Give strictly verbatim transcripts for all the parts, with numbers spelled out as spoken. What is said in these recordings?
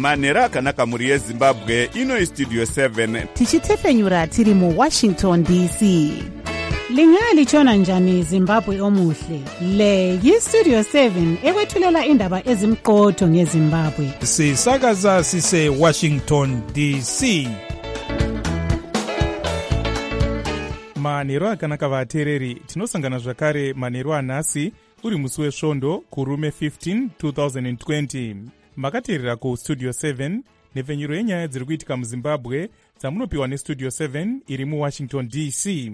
manhero akanaka mhuri yezimbabwe. Ino istudio seven tichitefenyura tiri muwashington D C. Lingalitshona njani Zimbabwe omuhle? Le yistudio seven ekwethulela indaba ezimqotho ngeZimbabwe. Sisakaza sise Washington D C. Manhero akanaka vateereri, tinosangana zvakare manhero anhasi uri musi wesvondo kurume fifteen twenty twenty. Makateerera ku studio seven nhepfenyuro yenyaya dziri kuitika muZimbabwe dzamunopiwa nestudio seven iri muWashington D C.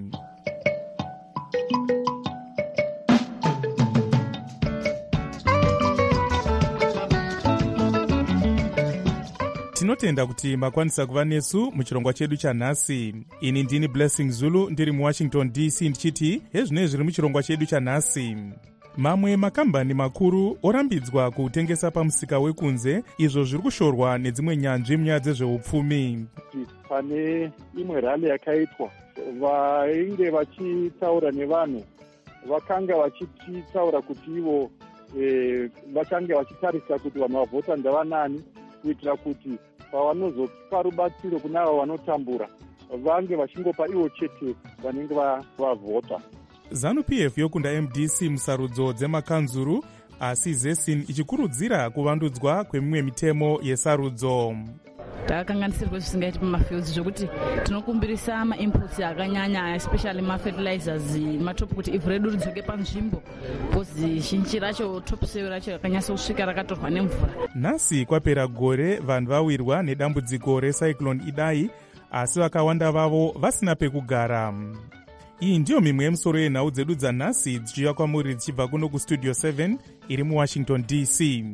Tinotenda kuti makwanisa kuva nesu muchirongwa chedu chanhasi. Ini ndini Blessing Zulu ndiri muWashington D C ndichiti hezvinei zviri muchirongwa chedu chanhasi. Mamwe makambani makuru orambidzwa kutengesa pamusika wekunze, izvo zviri kushorwa nedzimwe nyanzvi munyaya dzezveupfumi. Pane imwe rally yakaitwa, vainge vachitaura nevanhu vakanga vachitaura kuti ivo e, vachange vachitarisa kuti vanhu vavhota ndavanani, kuitira kuti pavanozopa rubatsiro kuna avo vanotambura vange vachingopa ivo chete vanenge vavhota. ZANU-P F yokunda M D C musarudzo dzemakanzuru, asi ZESIN ichikurudzira kuvandudzwa kwemimwe mitemo yesarudzo. Takakanganisirwa zvisingaiti pamafields zvokuti tinokumbirisa ma-inputs akanyanya, especially ma-fertilizers, matopu kuti ivhu redu ridzoke panzvimbo, bhozi zhinji racho topsoil racho rakanyasa kusvika rakatorwa nemvura. Nhasi kwapera gore vanhu vawirwa nedambudziko recyclone Idai, asi vakawanda vavo vasina pekugara. Iyi ndiyo mimwe yemusoro yenhau dzedu dzanhasi dzichiuya kwamuri dzichibva kuno kustudio seven iri muWashington D C.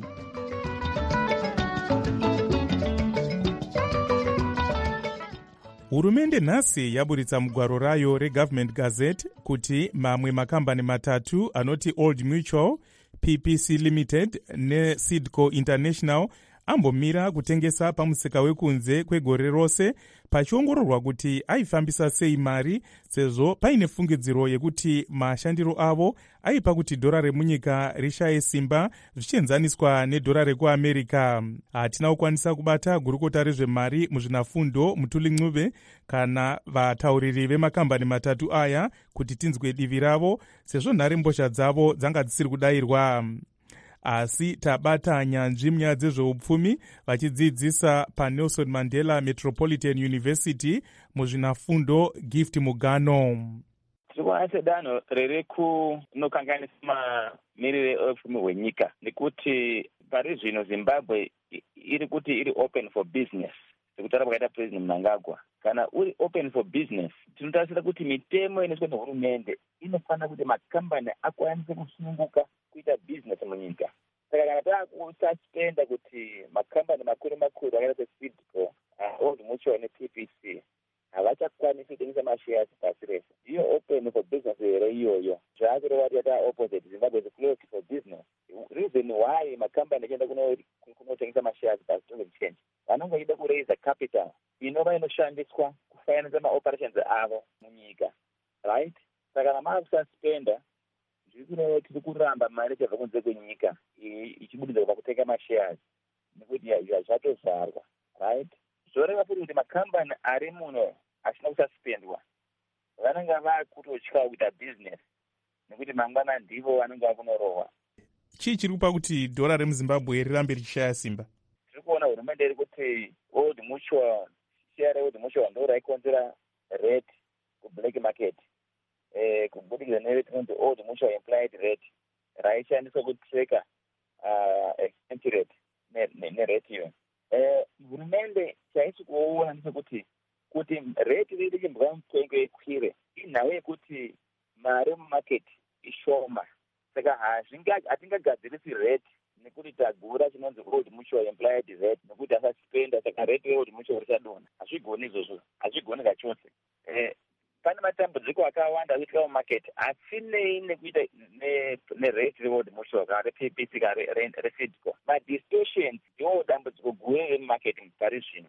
Hurumende nhasi yaburitsa mugwaro rayo reGovernment Gazette kuti mamwe makambani matatu anoti Old Mutual, P P C Limited neSidco International ambomira kutengesa pamusika wekunze kwegore rose, pachiongororwa kuti aifambisa sei mari, sezvo paine fungidziro yekuti mashandiro avo aipa kuti dhora remunyika rishaye simba zvichienzaniswa nedhora rekuAmerica. Hatina kukwanisa kubata gurukota rezvemari muzvinafundo Mutuli Ncube kana vatauriri vemakambani matatu aya kuti tinzwe divi ravo, sezvo nhare mbozha dzavo dzanga dzisiri kudayirwa. Asi tabata nyanzvi munyaya dzezveupfumi vachidzidzisa paNelson Mandela Metropolitan University muzvinafundo Gift Mugano. Tikuona sedanho riri kunokanganisa mamirire eupfumi hwenyika, nekuti pari zvino Zimbabwe iri kuti iri open for business, sekutaura kwakaita President Mnangagwa. Kana uri open for business, tinotarisira kuti mitemo inoiswa nehurumende inofanira kuti makambani akwanise kusununguka kuita business munyika. Saka kana taakususpenda kuti makambani makuru makuru akaita seSidco, uh, Old Mutual neP P C havachakwanisi kutengesa mashares pasi rese. Iyo open for business here iyoyo. Zvakurova yata opposite, Zimbabwe is closed for business. Reason why makambani achienda kunotengesa mashares pasi stock exchange, vanenge vachida kuraise capital inova inoshandiswa kufinance maoperations avo munyika, right? Saka kana maakususpenda, zviri tiri kuramba mari chabva kunze kwenyika ichibudidza kubva kutenga mashares, nekuti zvatozvarwa, right? Zvoreva futi kuti makambani ari muno asina kususpendwa vanenge vakutotya kuita business, nekuti mangwana ndivo vanenge vakunorohwa. Chii chiri kupa kuti dhora remuZimbabwe rirambe richishaya simba? Tiri kuona hurumende iri kuti Old Mutual, share reOld Mutual ndo raikonzera rate kublack market, eh kubudikidza neretinonzi Old Mutual implied rate raishandiswa kutreka uh, exchange rate nerate iyo. Eh hurumende chaisi kuona ndechekuti kuti rate riri chimbwa mutengo ikwire, inhau yekuti mari mumarket ishoma. Saka hatingagadzirisi rate nekuti tagura chinonzi Old Mutual implied rate nekuti asaspenda, saka rate yeOld Mutual richadonha. Hazvigoni izvozvo, hazvigoni kachose. Eh pane matambudziko akawanda kuitika mumarket asinei nekuita nerate reOld Mutual kana reP P C kana reSidco. Madistortions ndiwo dambudziko guru remumarket pari zvino.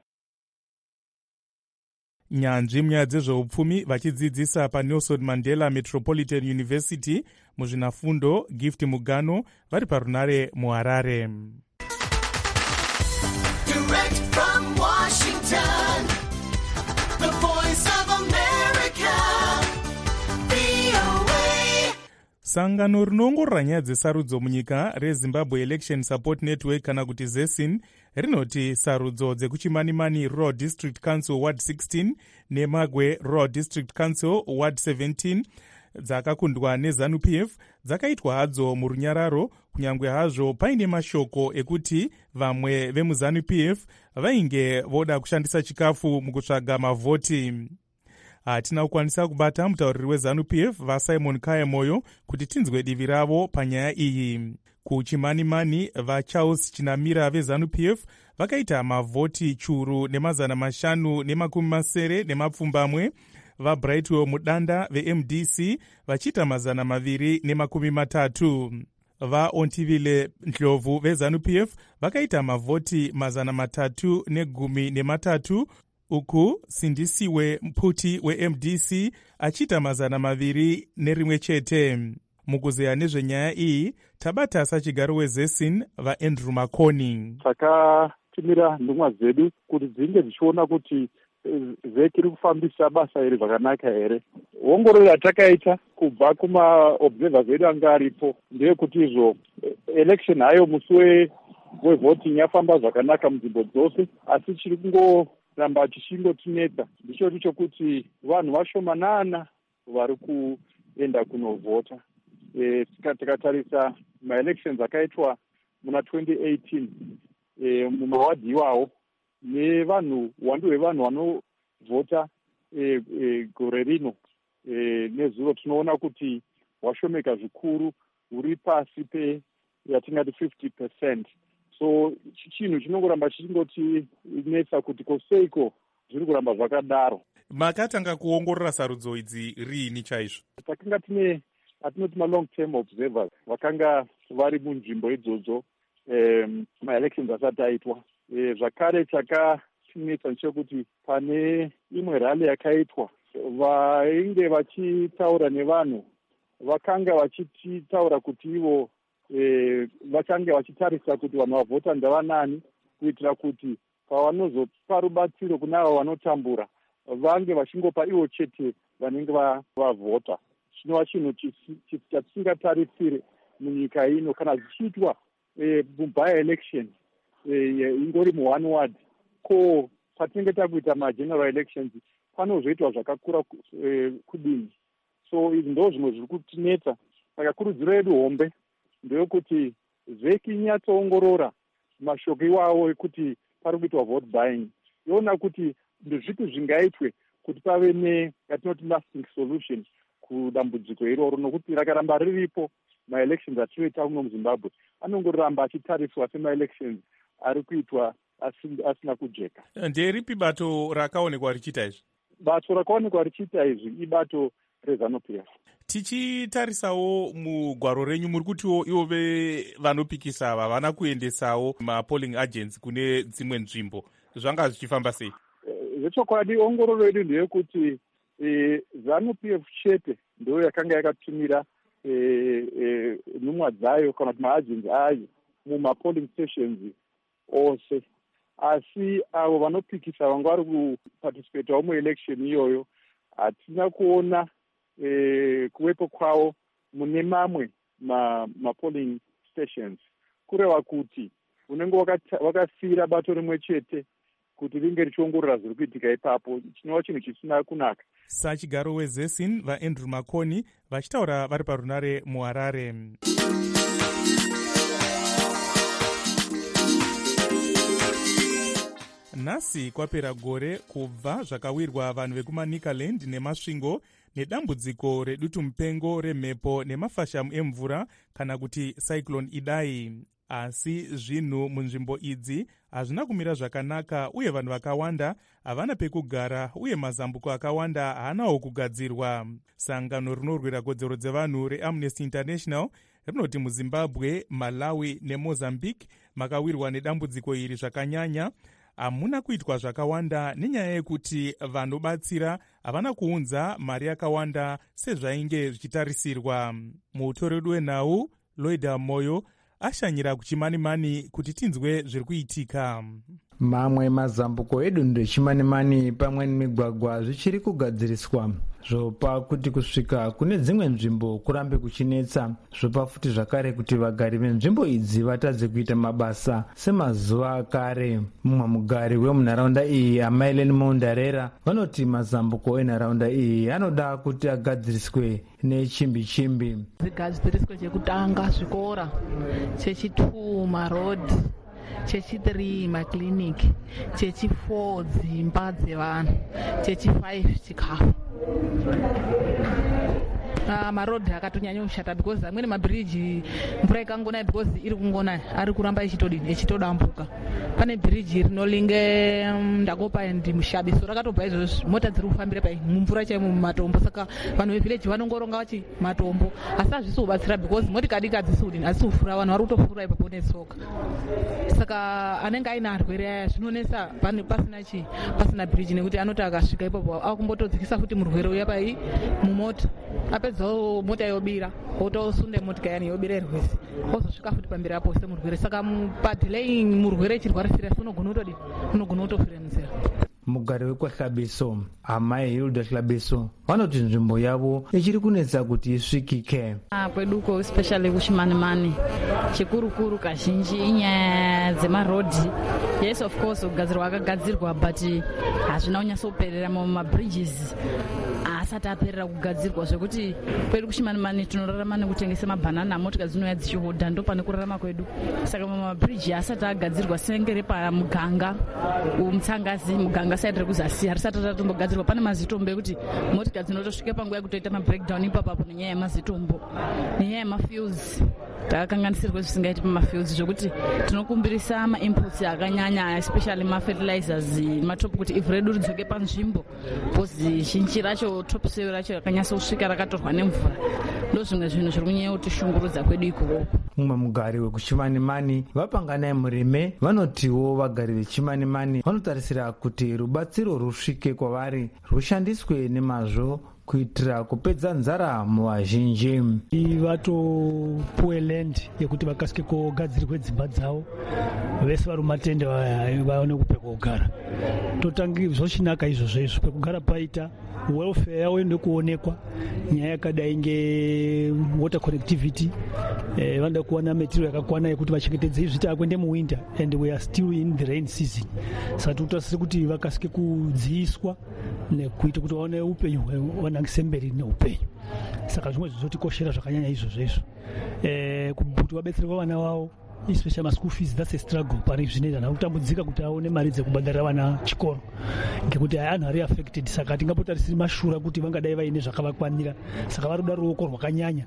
Nyanzvi munyaya dzezveupfumi vachidzidzisa paNelson Mandela Metropolitan University muzvinafundo Gift Mugano vari parunare muHarare. Direct from Washington, the voice of America, V O A. Sangano rinoongorora nyaya dzesarudzo munyika reZimbabwe Election Support Network kana kuti ZESIN rinoti sarudzo dzekuchimanimani Rural District Council Ward sixteen neMagwe Rural District Council Ward seventeen dzakakundwa neZANU-P F dzakaitwa hadzo murunyararo, kunyangwe hazvo paine mashoko ekuti vamwe vemuZANU-P F vainge voda kushandisa chikafu mukutsvaga mavhoti. Hatina kukwanisa kubata mutauriri weZANU-P F vaSimon Kayemoyo kuti tinzwe divi ravo panyaya iyi. Kuchimanimani vaCharles Chinamira veZANU-P F vakaita mavhoti churu nemazana mashanu nemakumi masere nemapfumbamwe, vaBrightwell Mudanda veM D C vachiita mazana maviri nemakumi matatu. VaOntivile Ndlovu veZANU-P F vakaita mavhoti mazana matatu negumi nematatu, uku Sindisiwe Mputi weM D C achiita mazana maviri nerimwe chete. Mukuzeya nezvenyaya iyi tabata sachigaro weZESIN vaAndrew Makoni. Takatumira ndumwa dzedu kuti dzinge dzichiona kuti vheki iri kufambisa basa iri zvakanaka here. Ongororo yatakaita kubva kumaobservers edu anga aripo ndeyekuti izvo election hayo musi wevoting yafamba zvakanaka munzvimbo dzose, asi chiri kungoramba chichingotinetsa ndicho chokuti vanhu vashomanana vari kuenda kunovhota. E, tikatarisa maelections akaitwa muna twenty eighteen e, mumawadhi iwawo nevanhu wando hwevanhu vanovhota e, e, gore rino e, nezuro tinoona kuti washomeka zvikuru, uri pasi pe yatingati fifty percent. So chinhu chinongoramba chichingotinetsa kuti koseiko zviri kuramba zvakadaro. Makatanga kuongorora sarudzo idzi riini chaizvo? Takanga tine atinoti ma-long term observers vakanga vari munzvimbo idzodzo um, ma-elections asati aitwa. E, zvakare chakatinetsa ndechekuti pane imwe rally yakaitwa vainge vachitaura nevanhu vakanga vachitaura kuti ivo e, vachange vachitarisa kuti vanhu vavhota ndavanani, kuitira kuti pavanozopa rubatsiro kune avo vanotambura vange vachingopa ivo chete vanenge vavhota. Chinova chinhu chatisingatarisire munyika ino kana zvichiitwa e, by-election e, ingori muone ward. Ko patinenge takuita ma-general elections panozoitwa zvakakura e, kudini. So izvi ndo zvimwe zviri kutinetsa. Saka kurudziro yedu hombe ndeyekuti vheki inyatsoongorora mashoko iwawo ekuti pari kuitwa vote buying, yoona kuti ndezvipi zvingaitwe kuti pave ne yatinoti lasting solution kudambudziko iroro, nokuti rakaramba riripo ma-elections atinoita kuno muZimbabwe anongoramba achitariswa sema-elections ari kuitwa asina kujeka. Nderipi bato rakaonekwa richiita izvi? Bato rakaonekwa richiita izvi ibato reZANU-P F. Tichitarisawo mugwaro renyu muri kutiwo ivo vanopikisa ava vana kuendesawo ma-polling agents kune dzimwe nzvimbo, zvanga zvichifamba sei? Zvechokwadi ongororo yedu ndeyekuti e, ZANU-P F chete ndo yakanga yakatumira e, e, nhumwa dzayo kana kuti maagents ayo muma-polling stations ose, asi avo vanopikisa vanga vari kuparticipatawo muelection iyoyo hatina kuona e, kuwepo kwavo mune mamwe ma-polling ma stations, kureva kuti unenge wakasiyira bato rimwe chete kuti ringe richiongorora zviri kuitika ipapo, chinova chinhu chisina kunaka. Sachigaro weZESIN vaAndrew Makoni vachitaura vari parunare muHarare. Nhasi kwapera gore kubva zvakawirwa vanhu vekuManicaland nemasvingo nedambudziko redutu mupengo remhepo nemafashamu emvura kana kuti Cyclone Idai. Asi zvinhu munzvimbo idzi hazvina kumira zvakanaka uye vanhu vakawanda havana pekugara uye mazambuko akawanda haanawo kugadzirwa. Sangano rinorwira kodzero dzevanhu reAmnesty International rinoti muZimbabwe, Malawi neMozambique makawirwa nedambudziko iri zvakanyanya, hamuna kuitwa zvakawanda nenyaya yekuti vanobatsira havana kuunza mari yakawanda sezvainge zvichitarisirwa. Mutori wedu wenhau Lloyd Moyo ashanyira kuchimanimani kuti tinzwe zviri kuitika. Mamwe mazambuko edunhu rechimanimani pamwe nemigwagwa zvichiri kugadziriswa zvopa kuti kusvika kune dzimwe nzvimbo kurambe kuchinetsa, zvopa futi zvakare kuti vagari venzvimbo idzi vatadze kuita mabasa semazuva akare. Mumwe mugari wemunharaunda iyi, Amaileni Mondarera, vanoti mazambuko enharaunda iyi anoda kuti agadziriswe nechimbi chimbi. Zigadziriswe chekutanga zvikora, chechitu marodhi, chechi-three makiriniki, chechi-four dzimba dzevanhu, chechi-five chikafu. Uh, marodhi akatonyanya kushata because amweni mabhiriji mvura ikangonaya because iri kungonaya ari kuramba ichitodini ichitodambuka. Pane bhiriji rinolinge um, ndakopa endi mushabi so rakatobva izvozvo mota dziri kufambira pai mumvura chaimo mumatombo, saka vanhu vevhileji vanongoronga vachi matombo asi hazvisi kubatsira because motikadi kadzisi kudini hadzisi kufura, vanhu vari kutofura ipapo netsoka, saka anenge aine arwere aya zvinonesa pasina chi pasina bhiriji nekuti anoti akasvika ipapo akumbotodzikisa futi murwere uya pai mumota apedzawo mota yobira otosunde motika yani yobira irwesi ozosvika futi pamberi apo semurwere, saka padhileyi murwere chirwarisira unogona utodi unogona utofira munzira. Mugari wekwaHlabiso, Amai Hilda Hlabiso, vanoti nzvimbo yavo ichiri kunetsa kuti isvikike. Kweduko especially kuchimanimani chikurukuru kazhinji inyaya dzemarodhi. Yes, of course kugadzirwa akagadzirwa but hazvina kunyatsoperera mumabridges asati aperera kugadzirwa zvekuti kwedu kuchimanimani tinorarama nekutengesa mabhanana, motika dzinouya dzichihodha, ndo pane kurarama kwedu. Saka mumabridge asati agadzirwa sengere pamuganga umutsangazi muganga saidi rekuzasi harisati ratombogadzirwa, pane mazitombo ekuti motika dzinotosvike panguva yekutoita mabreakdown ipapapo nenyaya yemazitombo nenyaya yemafuels. Takakanganisirwa zvisingaiti pamafuels zvokuti tinokumbirisa maimputs akanyanya especially mafertilizers matopu kuti ivhu redu ridzoke panzvimbo bhozi zhinji racho topsoil racho rakanyatsosvika rakatorwa nemvura, ndo zvimwe zvinhu zviri kunyanya kutishungurudza kwedu ikoko. Mumwe mugari wekuchimanimani Vapanganai Murime vanotiwo vagari vechimanimani vanotarisira kuti rubatsiro rusvike kwavari rushandiswe nemazvo kuitira kupedza nzara muvazhinji. Vatopuwe land yekuti vakasike kogadzirwe dzimba dzavo, vese vari mumatende vaone kupekugara. Totangi zvochinaka izvozvo izvo pekugara paita welfare yavo inde kuonekwa, nyaya yakadai ngewater connectivity, eh, vanoda kuwana material yakakwana yekuti vachengetedze izvi takwende muwinter and we are still in the rain season. Saka tinotarisira kuti vakasike kudziiswa nekuita kuti vaone upenyu vanangise mberi neupenyu. Saka zvimwe zvizotikoshera zvakanyanya izvozvo izvo, eh, kuti vabetserwe vana vavo especially ma school fees. That's a struggle pari zvinoita nakutambudzika kuti aone mari dzekubhadharira vana chikoro ngekuti anhu ari affected. Saka tingapotarisira mashura kuti vangadai vaine zvakavakwanira, saka vari kuda ruoko rwakanyanya.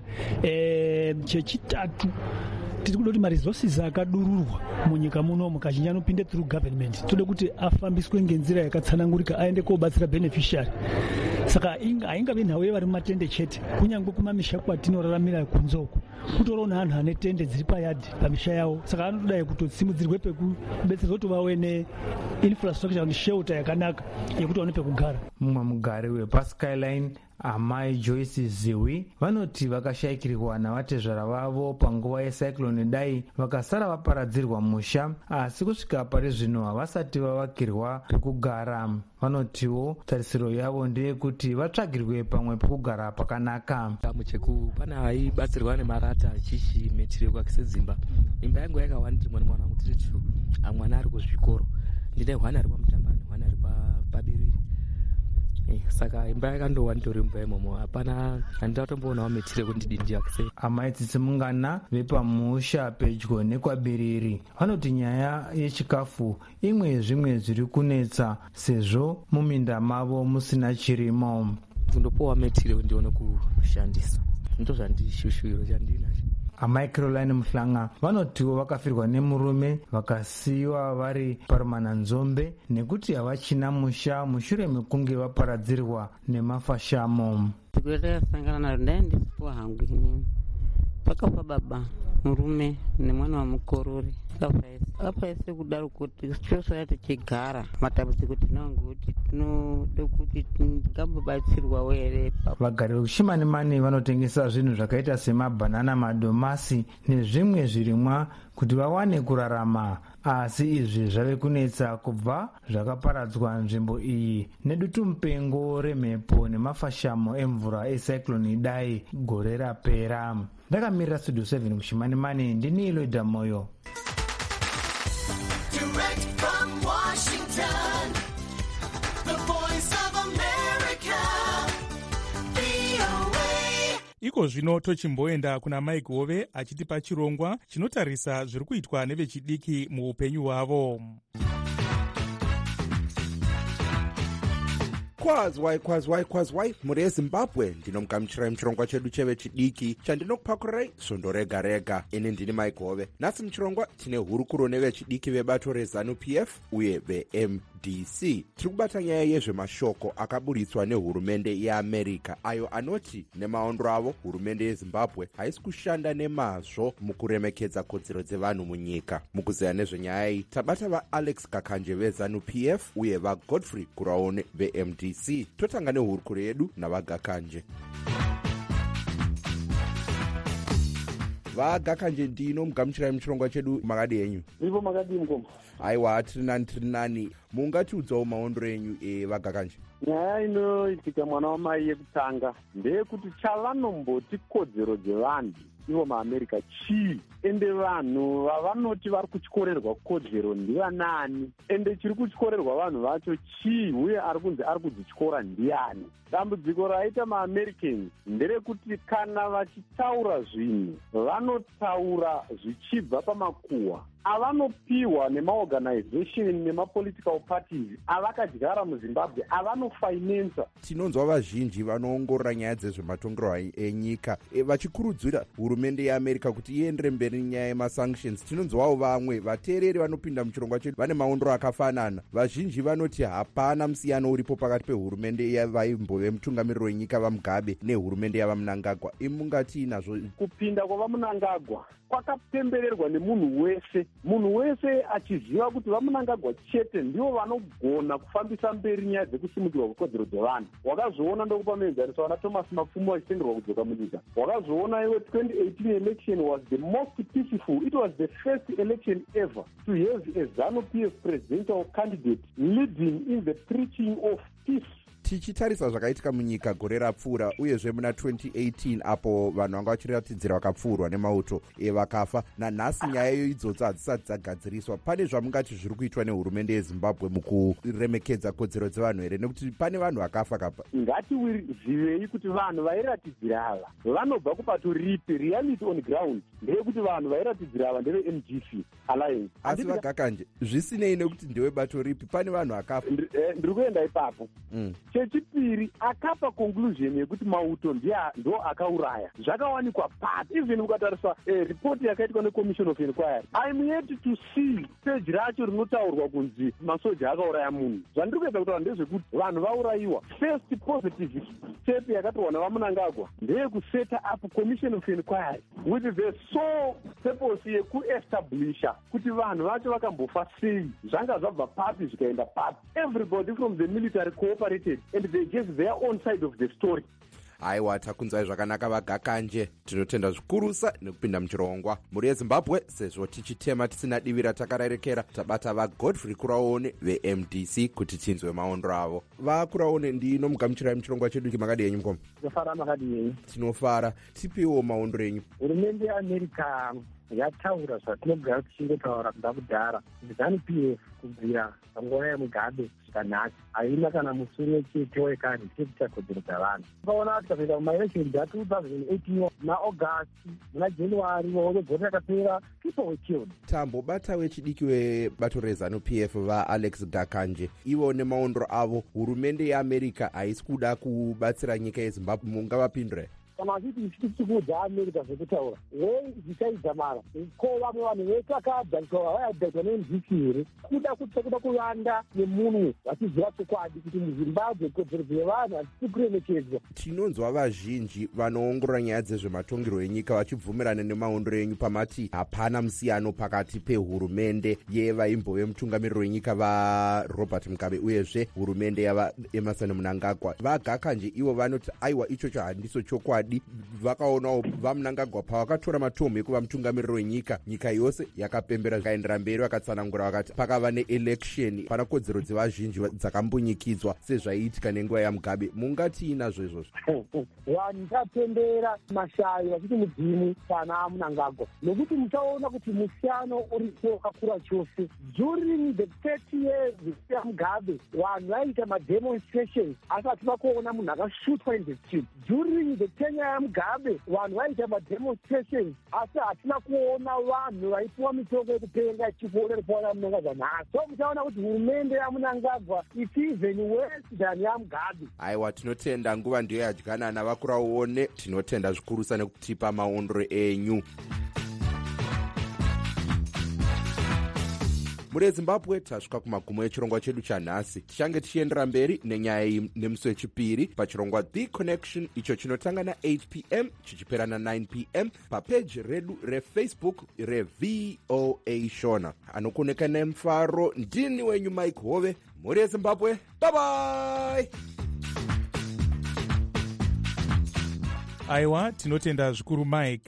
Eh, chechitatu tiri kuda kuti maresources akadururwa munyika munomu kazhinji anopinde through government, tode kuti afambiswe ngenzira yakatsanangurika aende kobatsira beneficiary. Saka haingavi nhau yevari mumatende chete, kunyangwe kumamisha kwatinoraramira kunzoko kutoriwo neanhu ane tende dziri payadhi pamisha yavo, saka anodai kutosimudzirwe pekubetserwa kuti vave neinfrastructure neshelter yakanaka yekuti vaone pekugara. Mumwe mugari wepaskyline Amai Joyce Ziwi vanoti vakashayikirwa navatezvara vavo panguva yecyclone dai vakasara vaparadzirwa musha, asi kusvika pari zvino havasati vavakirwa pekugara. Vanotiwo tarisiro yavo ndeyekuti vatsvagirwe pamwe pekugara pakanaka. Mucheku pana vaibatsirwa nemarata achishi metiri yekuakise dzimba. Imba yangu yakawandira mwana mwana wangu tiri two, mwana ari kuzvikoro, ndine hwana ari pamutambani, hwana ari pabiriri. Eh, saka imba yakandowa nditori imba imomo, hapana handatomboonawo metiri yekuti ndidi ndiakise. Amai Tsitsimungana vepamusha pedyo nekwabiriri vanoti nyaya yechikafu imwe yezvimwe zviri kunetsa sezvo muminda mavo musina chirimo. Kundopowa metiri ndione kushandisa ndo zvandishushuviro chandinacho. Amai Caroline Muhlanga vanotiwo vakafirwa nemurume vakasiyiwa vari parumananzombe nekuti havachina musha mushure mekunge vaparadzirwa nemafashamo. Tikasangana naro ndaendisiwa hangu inini, pakafa baba murume nemwana wamukorori akafaise kudaro kuti chose tichigara matambudziko tinonge kuti tinode kuti tingambobatsirwawo here. Vagari vekuchimanimani vanotengesa zvinhu zvakaita semabhanana, madomasi nezvimwe zvirimwa kuti vawane kurarama asi izvi zvave kunetsa kubva zvakaparadzwa nzvimbo iyi nedutu mupengo remhepo nemafashamo emvura ecyclone Idai gore rapera. Ndakamirira Studio seven kuShimanimani, ndini Iloida Moyo. Direct from Washington, the voice of America, V O A. Iko zvino tochimboenda kuna Mike Hove achitipa chirongwa chinotarisa zviri kuitwa nevechidiki muupenyu hwavo. Kwazwai kwazwai kwazwai muri yeZimbabwe, ndinomugamuchirai muchirongwa chedu chevechidiki chandinokupakurirai svondo rega rega. Ini ndini Mike Hove. Nhasi muchirongwa tine hurukuro nevechidiki vebato reZANU P F uye veM D C. Tiri kubata nyaya yezvemashoko akaburitswa nehurumende yeAmerica ayo anoti nemaondro avo hurumende yeZimbabwe haisi kushanda nemazvo mukuremekedza kodzero dzevanhu munyika. Mukuzeya nezvenyaya iyi tabata vaAlex Gakanje veZANU P F uye vaGodfrey Kuraone veM D C. Totanga nehurukuro yedu navaGakanje. vaGakanje ndino mugamuchirai muchirongwa chedu, makadi henyu? Ivo makadi mukoma. Aiwa, tiri nani tiri nani. Mungatiudzawo maondro enyu evaGakanje? Nyaya inoitika mwana wamai yekutanga ndeyekuti chavanomboti kodzero dzevanhu ivo maAmerica chii, ende vanhu vavanoti vari kuchkorerwa kodzero ndivanani, ende chiri kuchkorerwa vanhu vacho chii, uye ari kunzi ari kudzityora ndiani. Dambudziko raita maAmericans nderekuti kana vachitaura zvinhu vanotaura zvichibva pamakuhwa avanopiwa nemaorganization nemapolitical parties avakadyara muZimbabwe avanofinansa. Tinonzwa vazhinji vanoongorora nyaya dzezvematongerwo enyika e, vachikurudzira hurumende yeAmerica kuti iendere mberi nyaya yemasanctions. Tinonzwawo vamwe vateereri vanopinda muchirongwa chedu vane maondro akafanana. Vazhinji vanoti hapana musiyano uripo pakati pehurumende yavaimbove mutungamiriri wenyika vaMugabe nehurumende yavaMnangagwa. Imungati nazvo? Kupinda kwavaMnangagwa kwakapembererwa nemunhu wese, munhu wese achiziva kuti vaMnangagwa chete ndivo vanogona kufambisa mberi nyaya dzekusimudzirwa kwekodzero dzevanhu. Wakazviona ndokupa muenzaniso wana Thomas Mapfumo vachitenderwa kudzoka munyika. Wakazviona iwe twenty eighteen election was the most peaceful. It was the first election ever to have a ZANU P F presidential candidate leading in the preaching of peace. Tichitarisa zvakaitika munyika gore rapfuura uyezve muna twenty eighteen apo vanhu vanga vachiratidzira vakapfuurwa nemauto evakafa, nanhasi nyaya idzodzo hadzisati dzagadziriswa. Pane zvamungati zviri kuitwa nehurumende yeZimbabwe mukuremekedza kodzero dzevanhu here, nekuti pane vanhu vakafa kapa? Ngatizivei kuti vanhu vairatidzira ava vanobva kubato ripi. Reality on ground ndeyekuti vanhu vairatidzira ava ndeve M D C Alliance. Asi vaGakanje, zvisinei nekuti ndewe bato ripi, pane vanhu vakafa. Ndiri kuenda ipapo. Mm. Chechipiri, akapa conclusion yekuti mauto ndo akauraya. Zvakawanikwa pati. Even ukatarisa eh, report yakaitwa neCommission of Inquiry, I'm yet to see page racho rinotaurwa kunzi masoja akauraya munhu. Zvandiri kuedza kutaura ndezvekuti vanhu vaurayiwa. First positive step yakatorwa navaMnangagwa ndeyekuseta up Commission of Inquiry with the sole purpose yekuestablisha kuti vanhu vacho vakambofa sei, zvanga zvabva papi zvikaenda papi. Everybody from the military cooperated and they gave their own side of the story. Aiwa, takunzwai zvakanaka vaGakanje. Tinotenda zvikurusa nekupinda muchirongwa. Muri yeZimbabwe, sezvo tichitema tisina divi ratakarerekera, tabata vaGodfrey Kuraone veM D C kuti tinzwe maondro avo. VaKuraone, ndinomugamuchirai muchirongwa chedu, makadi henyu mukoma? Tinofara makadi henyu. Tinofara. Tipiwo maondro enyu. Hurumende yeAmerica yataura zvatinogara tichingotaura kubva kudhara kuti ZANU P F kubvira panguva yaMugabe kusvika nhasi haina kana musoro chete wekare chekuita kodzero dzavanhu. Ukaona tikazoenda kumaelection a two thousand eighteen naAugust muna January wegore rakapera people were killed. Tambobata wechidiki webato reZANU P F vaAlex Gakanje, ivo nemaondro avo hurumende yeAmerica haisi kuda kubatsira nyika yeZimbabwe, mungavapindure? Kana vachiti chikuudza America zvekutaura wei zvichaidza mara ko vamwe vanhu vese vakadzaniswa vayadzaiswa neM D C here kuda kuti kuda kuvanda nemunhu vachiziva chokwadi kuti muZimbabwe kodzero dzevanhu hadzisi kuremekedzwa. Tinonzwa vazhinji vanoongorora nyaya dzezvematongerwo enyika vachibvumirana nemaondro enyu pamati hapana musiyano pakati pehurumende yevaimbove mutungamiriri wenyika vaRobert Mugabe uyezve hurumende yavaEmerson Mnangagwa. VaGakanje ivo vanoti aiwa ichocho handiso chokwadi chokwadi. Vakaonawo vaMnangagwa pavakatora matomu ekuva mutungamiriri wenyika, nyika yose yakapembera zvikaendera mberi. Vakatsanangura vakati pakava neelection pana kodzero dzevazhinji dzakambunyikidzwa sezvaiitika nenguva yaMugabe. Mungati inazvo izvozvo? Vanhu tapembera mashayi vachiti mudzimu pana Mnangagwa, nokuti muchaona kuti musiyano uripo wakakura chose. During the thirty years yaMugabe vanhu vaiita mademonstrations asi hatina kuona munhu akashutwa in the street. During the tenure yaMugabe vanhu vaiita mademonstrations asi hatina kuona vanhu vaipiwa mitongo yekupenga ichiponerepona Mnangagwa nhasi. So muchaona kuti hurumende yaMnangagwa it's even worse than yaMugabe. Aiwa, tinotenda nguva ndiyo yadyana navakuraone. Tinotenda zvikurusa nekutipa maondro enyu. Muri Zimbabwe tasvika kumagumo echirongwa chedu chanhasi. Tichange tichiendera mberi nenyaya iyi nemusi wechipiri pachirongwa The Connection, icho chinotanga na-eight p m chichipera na-nine p m papeji redu refacebook reV O A Shona. Anokoneka nemufaro ndini wenyu Mike Hove. Muri Zimbabwe, bye bye. Aiwa, tinotenda zvikuru Mike.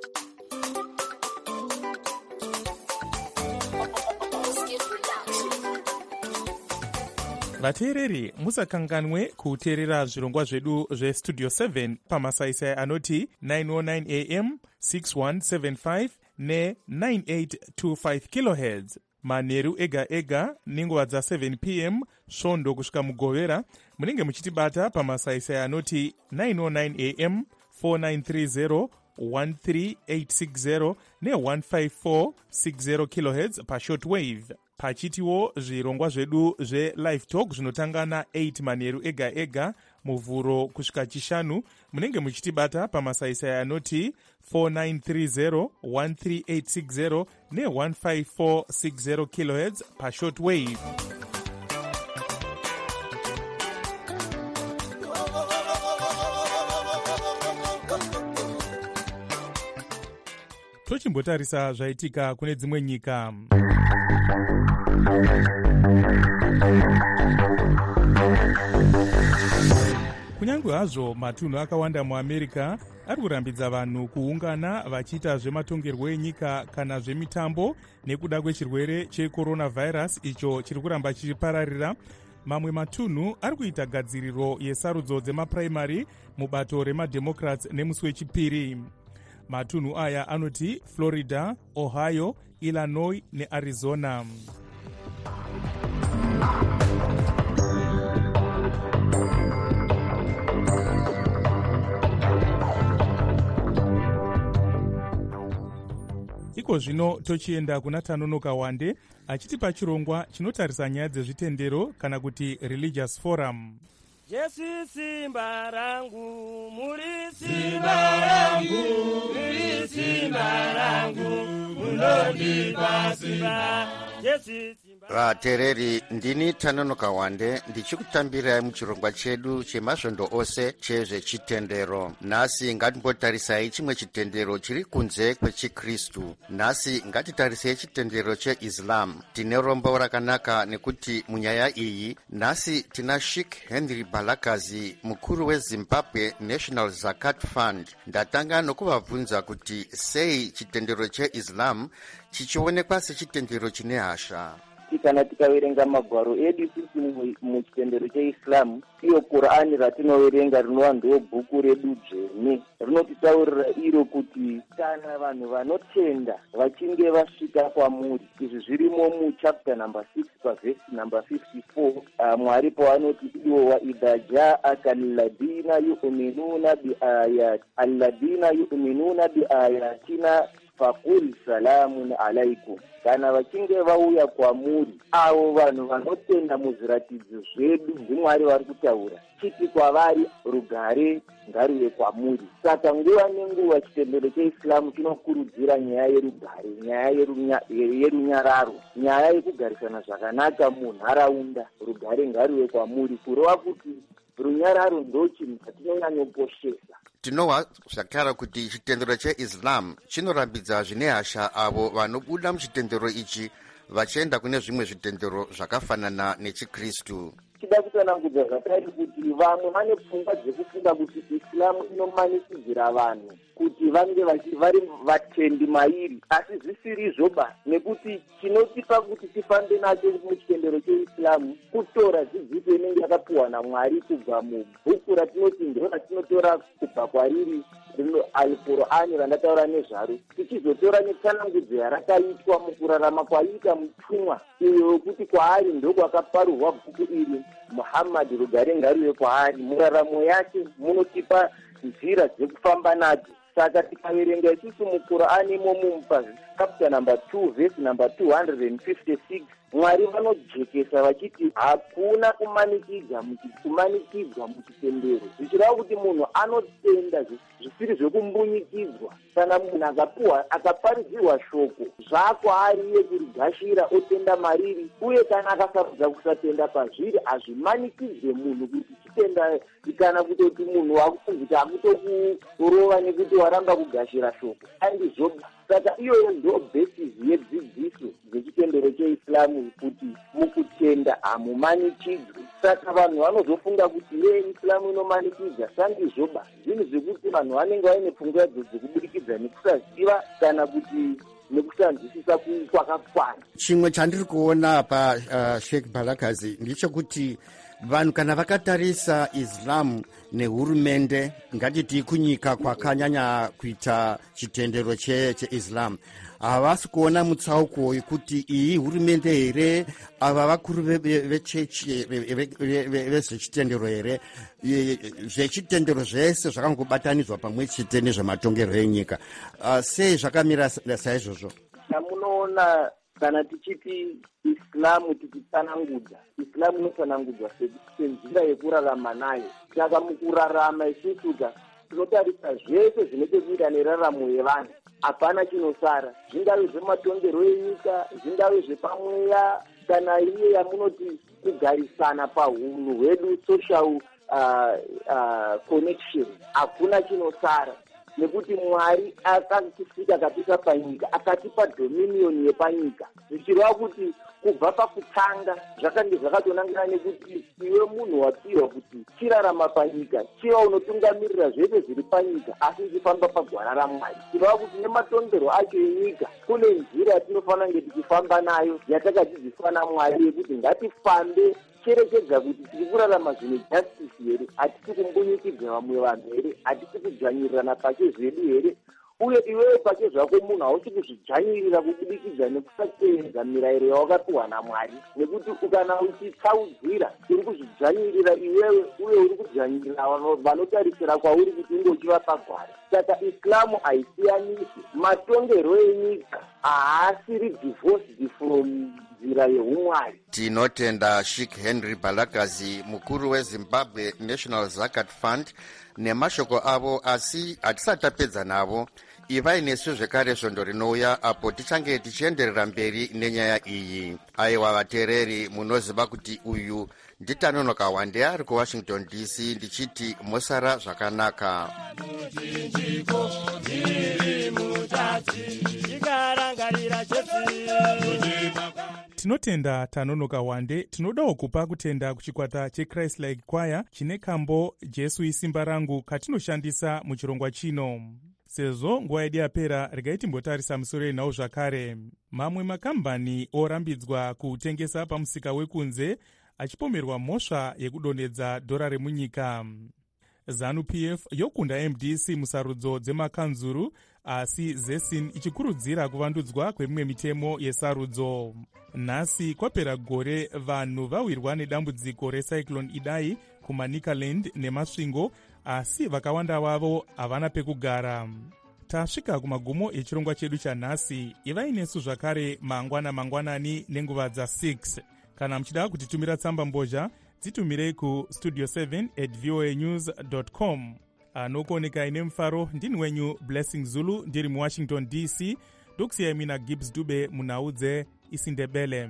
Vateereri, musakanganwe kuteerera zvirongwa zvedu zvestudio seven pamasaisai anoti nine oh nine a m, six one seven five ne nine eight two five kilohertz manheru ega ega nenguva dza seven p m svondo kusvika mugovera. Munenge muchitibata pamasaisai anoti nine oh nine a m, four nine three zero, one three eight six zero ne one five four six zero kilohertz pashortwave. Pachitiwo zvirongwa zvedu zve-live talk zvinotanga na-eight manheru ega ega muvhuro kusvika chishanu. Munenge muchitibata pamasaisai anoti four nine three zero, one three eight six zero ne one five four six zero kilohertz pashortwave. Tochimbotarisa zvaitika kune dzimwe nyika. Kunyange hazvo matunhu akawanda muAmerica ari kurambidza vanhu kuungana vachiita zvematongerwo enyika kana zvemitambo nekuda kwechirwere checoronavirus icho chiri kuramba chichipararira, mamwe matunhu ari kuita gadziriro yesarudzo dzemapuraimari mubato remademocrats nemusi wechipiri. Matunhu aya anoti Florida, Ohio, Illinois neArizona. Iko zvino tochienda kuna Tanonoka Wande achitipa chirongwa chinotarisa nyaya dzezvitendero kana kuti religious forum. Jesu simba rangu, muri simba rangu, muri simba rangu, munondipa simba. Jesu vateereri, ndini Tanonoka Wande ndichikutambirai muchirongwa chedu chemasvondo ose chezvechitendero. Nhasi ngatimbotarisai chimwe chitendero chiri kunze kwechikristu. Nhasi ngatitarisei chitendero cheIslam. Tine rombo rakanaka nekuti munyaya iyi nhasi tina Sheikh Henry Balakazi, mukuru weZimbabwe National Zakat Fund. Ndatanga nokuvabvunza kuti sei chitendero cheIslam chichionekwa sechitendero chine hasha. Kana tikaverenga magwaro edu sisi muchitendero cheIslam, iyo Qur'ani ratinoverenga rinova ndo bhuku redu dzvene, rinotitaurira iro kuti kana vanhu vanotenda vachinge vasvika kwamuri, izvi zvirimo muchapter number six pavhesi number fifty-four, uh, Mwari pavanoti iwo waidha jaaka alladhina yu'minuna biayat alladhina yu'minuna biayatina faqul salamun alaikum. Kana vachinge vauya kwamuri, avo vanhu vanotenda muzviratidzo zvedu ndiMwari vari kutaura, chiti kwavari rugare ngaruve kwamuri. Saka nguva nenguva chitendero cheIslam chinokurudzira nyaya yerugare, nyaya yerunyararo, nyaya yekugarisana zvakanaka munharaunda, rugare ngaruve kwamuri, kureva kuti runyararo ndo chinhu chatinonyanyoposhesa. Tinowa zvakara kuti chitendero cheIslam chinorambidza zvine hasha avo vanobuda muchitendero ichi vachienda kune zvimwe zvitendero zvakafanana nechikristu. tichida kutsanangudza zvakare kuti vamwe vane pfungwa dzekufunga kuti islamu inomanikidzira vanhu kuti vange vachi- vari vatendi mairi, asi zvisirizvoba, nekuti chinotipa kuti tifambe nacho muchitendero cheislamu kutora dzidziso inenge yakapiwa naMwari kubva mubhuku ratinoti ndo ratinotora kubva kwariri rino alqur'ani randataura nezvaro, tichizotora netsanangudzo yarakaitwa mukurarama kwaiita mutumwa uyo wekuti kwaari ndokwakaparurwa bhuku iri, Muhammad rugare ngaruve kwaari. Muraramo yake munotipa nzira dzekufamba nadzo. Saka tikaverenga isusu mukur'ani imomo chapter number two verse number two hundred fifty-six, Mwari vanojekesa vachiti hakuna kumanikidza kumanikidzwa muchitendero, zvichireva kuti munhu anotenda zvisiri zvekumbunyikidzwa. Kana munhu akapuwa akaparidzirwa shoko zvakwaariye kurigashira otenda mariri, uye kana akasarudza kusatenda pazviri hazvimanikidzwe munhu kuti chitenda, kana kutoti munhu wakufunzika akutokurova nekuti waramba kugashira shoko andizvoba. Saka iyoyo ndo basis yedzidziso dzechitendero cheislamu kuti mukutenda hamumanikidzwi. Saka vanhu vanozofunga kuti ye islamu inomanikidza, sandizvoba. Zvinhu zvekuti vanhu vanenge vaine pfungwa dzo dzekubudikidza nekusaziva kana kuti nekusanzwisisa kwakakwana. Chimwe chandiri kuona pa uh, Sheikh Balakazi ndechekuti vanhu kana vakatarisa Islam nehurumende, ngatiti kunyika kwakanyanya kuita chitendero cheislam, havasi kuona mutsauko wekuti iyi hurumende here, ava vakuru vechechi vezvechitendero here, zvechitendero zvese zvakangobatanidzwa pamwe chete nezvematongero enyika. Sei zvakamira saizvozvo? Tamunoona kana tichiti islamu tichitsanangudza, islamu inotsanangudzwa senzira yekurarama nayo. Saka mukurarama isusuka tinotarisa zvese zvinechekuita neraramo yevanhu, hapana chinosara, zvingave zvematongero enyika, zvingave zvepamweya, kana iye yamunoti kugarisana pahunhu hwedu, social uh, uh, connection, hakuna chinosara. Nekuti Mwari akatisika akatipa panyika, akatipa dominion yepanyika, zvichireva kuti kubva pakutanga zvakange zvakatonangana nekuti iwe munhu wapirwa kuti chirarama panyika, chiva unotungamirira zvese zviri panyika, asi uchifamba pagwara raMwari. Chireva kuti nematongero acho enyika kune nzira yatinofanira kunge tichifamba nayo yatakadzidziswa naMwari yekuti ngatifambe cherechedza kuti tiri kurarama zvine justice here, hatisi kumbunyikidza vamwe vanhu here, hatisi kudzvanyirirana pake zvedu here, uye iwewe pake zvako munhu hausi kuzvidzvanyirira kubudikidza nekusatevedza mirayiro yawakapiwa naMwari, nekuti kana uchitsaudzira uri kuzvidzvanyirira iwewe, uye uri kudzvanyirira vanotarisira kwauri kuti unge uchiva pagwara. Saka islamu haisiyanisi, matongero enyika haasiri divorced from nzira yeumwari. Tinotenda Sheikh Henry Balakazi, mukuru weZimbabwe National Zakat Fund, nemashoko avo, asi hatisati tapedza navo. Ivai nesu zvekare svondo rinouya apo tichange tichienderera mberi nenyaya iyi. Aiwa vateereri, munoziva kuti uyu nditanonoka wande ari kuWashington D C ndichiti mosara zvakanaka. Tinotenda Tanonoka Wande. Tinodawo kupa kutenda kuchikwata cheChrist Like Choir chine kambo Jesu isimba rangu katinoshandisa muchirongwa chino. Sezvo nguva yedu yapera, regai timbotarisa musoro yenhau zvakare. Mamwe makambani orambidzwa kutengesa pamusika wekunze achipomerwa mhosva yekudonhedza dhora remunyika. ZANU-P F yokunda M D C musarudzo dzemakanzuru, asi ZESIN ichikurudzira kuvandudzwa kwemimwe mitemo yesarudzo. Nhasi kwapera gore vanhu vawirwa nedambudziko recyclone Idai kuManicaland nemasvingo, asi vakawanda vavo havana pekugara. Tasvika kumagumo echirongwa chedu chanhasi. Ivai nesu zvakare mangwana mangwanani nenguva dza six. Kana muchida kutitumira tsamba mbozha, dzitumirei ku studio seven at voa news dot com. Anokuoneka ine mufaro ndini wenyu Blessing Zulu, ndiri muWashington D C. Ndokusiyai mina Gibbs Dube munhau dzeIsindebele.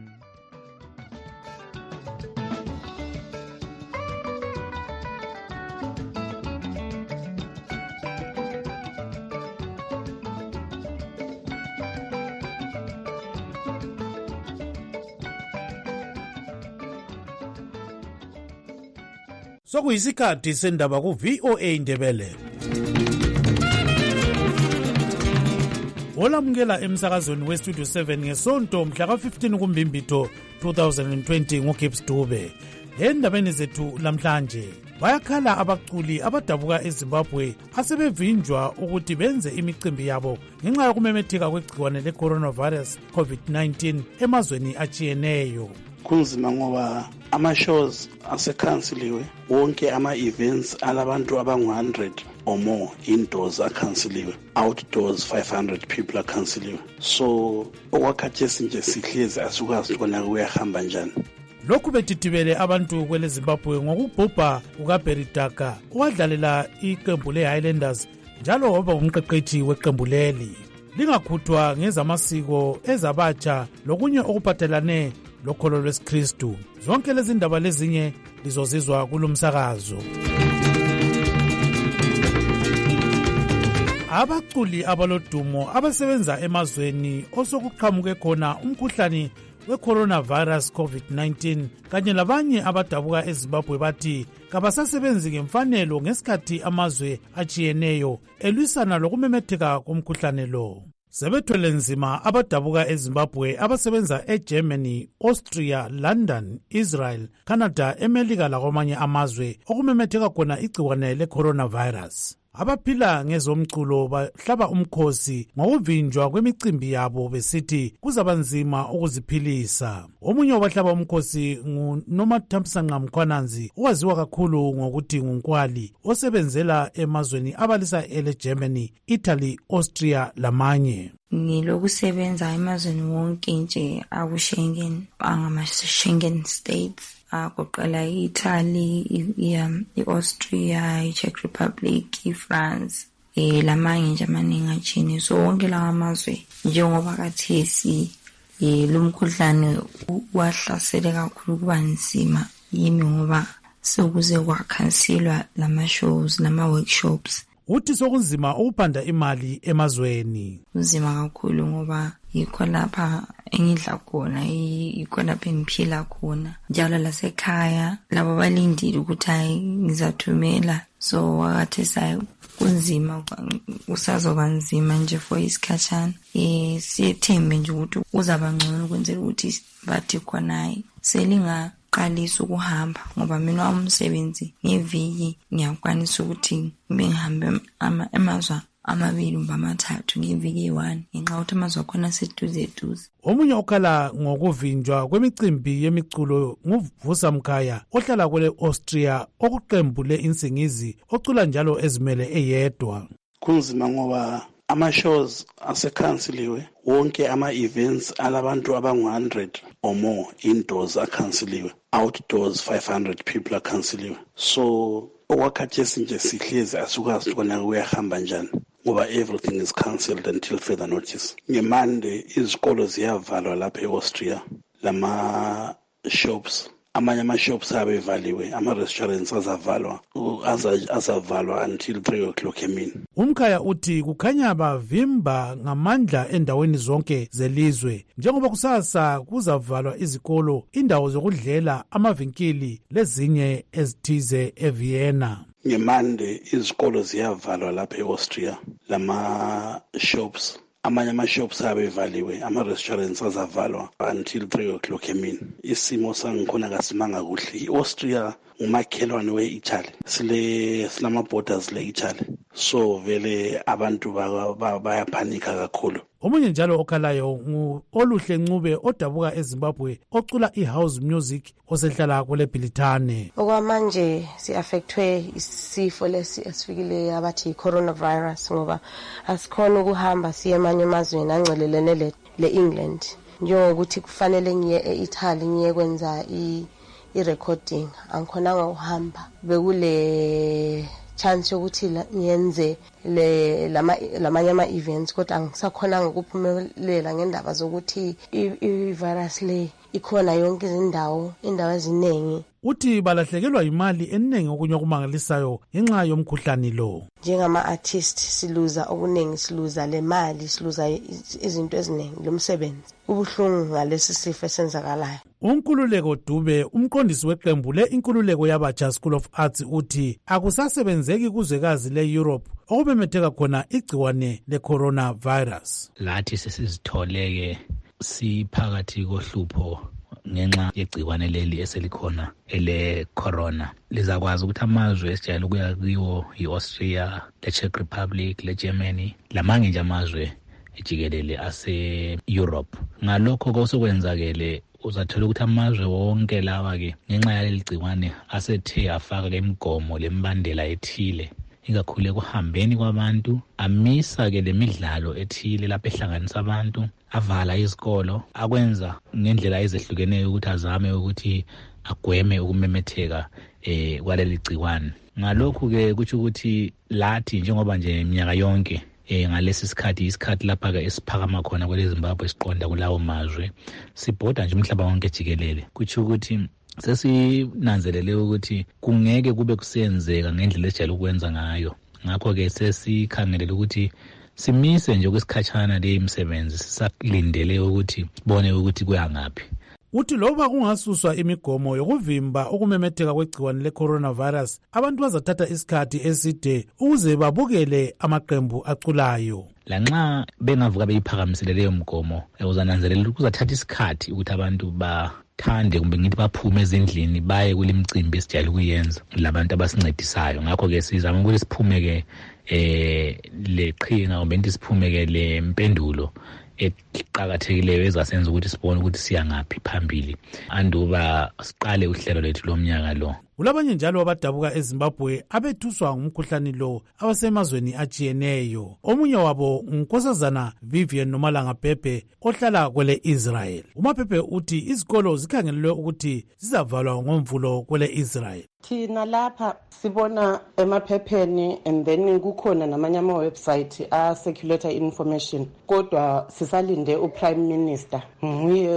sokuyisikhathi sendaba ku-V O A Ndebele. Olamukela emsakazweni westudio seven ngesonto mhla ka-fifteen kuMbimbitho twenty twenty nguGibbs Dube. Endabeni zethu lamhlanje bayakhala abaculi abadabuka eZimbabwe asebevinjwa ukuthi benze imicimbi yabo ngenxa yokumemetheka kwegciwane le-coronavirus COVID nineteen emazweni atshiyeneyo. Kunzima ngoba ama-shows asekhanseliwe, wonke ama-events alabantu abangu one hundred or more indoors akhanseliwe, outdoors five hundred people akhanseliwe. So okwakhathesi nje sihlezi asukwazi ukubona kuyahamba njani. Lokhu betitibele abantu kwele Zimbabwe ngokubhubha kukaBeridaka owadlalela iqembu le-Highlanders njalo waba umqeqethi weqembu leli. Lingakhuthwa ngezamasiko ezabatsha lokunye okuphathelane lokholo lwesikristu. Zonke lezi ndaba lezinye lizozizwa kulumsakazo. Abaculi abalodumo abasebenza emazweni osokuqhamuke khona umkhuhlane we-coronavirus COVID nineteen kanye labanye abadabuka eZimbabwe bathi kabasasebenzi ngemfanelo ngesikhathi amazwe atshiyeneyo elwisana lokumemetheka komkhuhlane lo. Sebethwele nzima abadabuka eZimbabwe abasebenza eGermany, Austria, London, Israel, Canada, eMelika lakwamanye amazwe okumemetheka khona igciwane le-coronavirus. Abaphila ngezomculo bahlaba umkhosi ngokuvinjwa kwemicimbi yabo besithi kuzabanzima ukuziphilisa. Omunye wabahlaba umkhosi nguNomathamsanqa Mkhwananzi owaziwa kakhulu ngokuthi nguNkwali osebenzela emazweni abalisa ele Germany, Italy, Austria lamanye. Ngilokusebenza emazweni wonke nje aku-Schengen, angama-Schengen states. Agoqela i-Italy, i-Austria, i-Czech Republic, i-France, eh lamanye nje amaningi achini. So wonke lawa amazwe njengoba kathesi eh lumkhuhlane wahlasele kakhulu kuba nzima yimi ngoba sokuze kwakhanselwa lama shows lama workshops. Uthi sokunzima ukuphanda imali emazweni. Kunzima kakhulu ngoba yikho lapha engidla khona, yikho lapha engiphila khona. Njalo lasekhaya labo balindile ukuthi hayi ngizathumela. So wakathe sayo kunzima, usazoba nzima nje for isikhatshana. Eh siyethembe nje ukuthi uzaba ngcono ukwenzela ukuthi bathi khona hayi selinga qalisa ukuhamba ngoba mina umsebenzi ngeviki ngiyakwanisa ukuthi ngihambe amazwe amabili mba amathathu ngeviki one ngenxa ukuthi amazwe khona seduze duze. Omunye okhala ngokuvinjwa kwemicimbi yemiculo nguVusa Mkhaya ohlala kwele Austria okuqembu le-Insingizi ocula njalo ezimele eyedwa. Kunzima ngoba ama-shows asekhanseliwe, wonke ama-events alabantu abangu one hundred or more indoors akhanseliwe, outdoors five hundred people akhanseliwe. So okwakhathesi nje sihlezi asukwazi ukubona kuyahamba njani ngoba everything is cancelled until further notice. Ngemande izikolo ziyavalwa lapha e-Austria, lama shops amanye ama-shops abevaliwe, ama-restaurants azavalwa azavalwa until three o'clock emini. Umkhaya uthi kukhanya bavimba ngamandla endaweni zonke zelizwe njengoba kusasa kuzavalwa izikolo, indawo zokudlela, amavinkili lezinye ezithize eVienna. Ngemande izikolo ziyavalwa lapha e-Austria, lama shops amanye ama-shops abevaliwe, ama-restaurants azavalwa until three o'clock emini. Isimo sangikhona kasimanga kuhle. I-Austria ngumakhelwane we-Italy, sile silama-borders le-Italy, so vele abantu bayaphanika kakhulu. Omunye njalo okhalayo ngu-Oluhle Ncube odabuka eZimbabwe ocula i-house music osehlala kule Bhilithane. Okwamanje si-affectwe isifo lesi esifikile abathi i-coronavirus ngoba asikhona ukuhamba siye emanye amazweni ancelelene le-England njengokuthi kufanele ngiye e-Italy ngiye kwenza i-recording, angikhonanga ukuhamba. Bekule chance yokuthi ngiyenze le lamanye ama-events kodwa angisakhonanga ukuphumelela ngendaba zokuthi i-virus le ikhona yonke izindawo, indawo eziningi. Uthi balahlekelwa imali eningi okunye okumangalisayo ngenxa yomkhuhlane lo. Njengama-artist siluza okuningi, siluza le mali, siluza izinto eziningi, lo msebenzi ubuhlungu ngalesi sifo esenzakalayo. uNkululeko Dube, umqondisi weqembu le-Inkululeko yabatsha School of Arts, uthi akusasebenzeki kuzwekazi le-Europe okumemetheka khona igciwane le-coronavirus. Lathi sesizitholeke siphakathi kohlupho ngenxa yegciwane leli eselikhona ele corona. Lizakwazi ukuthi amazwe esijayele ukuya kiwo yi-Austria, le Czech Republic, le Germany, lamanye nje amazwe ejikelele ase-Europe. Ngalokho kosokwenzakele uzathola ukuthi amazwe wonke lawa ke ngenxa yaleli gciwane asethe afaka ke imigomo lembandela ethile ikakhulu ekuhambeni kwabantu, amisa ke lemidlalo ethile lapho ehlanganisa abantu, avala izikolo, akwenza ngendlela ezehlukeneyo ukuthi azame ukuthi agweme ukumemetheka eh kwaleli gciwane. Ngalokho ke kuthi ukuthi lathi njengoba nje iminyaka yonke eh ngalesi sikhathi isikhathi lapha ke esiphakama khona kwele Zimbabwe siqonda kulawo mazwe, sibhoda nje umhlaba wonke jikelele. Kuthi ukuthi sesinanzelele ukuthi kungeke kube kusenzeka ngendlela esijayele ukwenza ngayo. Ngakho ke sesikhangelele ukuthi simise nje kwesikhatshana le imisebenzi sisalindele ukuthi bone ukuthi kuyangaphi. Uthi loba kungasuswa imigomo yokuvimba ukumemetheka kwegciwane le-coronavirus, abantu bazathatha isikhathi eside ukuze babukele amaqembu aculayo. Lanxa bengavuka beyiphakamisele leyo mgomo, uzananzelela ukuthi kuzathatha isikhathi ukuthi abantu bathande kumbe ngithi baphume ezindlini baye kulimcimbi esijayele ukuyenza labantu abasincedisayo. Ngakho ke sizama ukuthi siphume ke eh leqhinga kumbe ngithi siphume ke le mpendulo eqhakathekileyo ezasenza ukuthi sibone ukuthi siya ngaphi phambili anduba siqale uhlelo lwethu lomnyaka lo. Kulabanye njalo abadabuka eZimbabwe abethuswa ngumkhuhlane lo abasemazweni ajiyeneyo. Omunye wabo uNkosazana Vivian Nomalanga Pepe ohlala kwele Israel. uMapepe uthi izikolo zikhangelelwe ukuthi zizavalwa ngomvulo kwele Israel. Thina lapha sibona emaphepheni and then kukhona namanye ama website a circulate information, kodwa sisalinde uPrime Minister nguye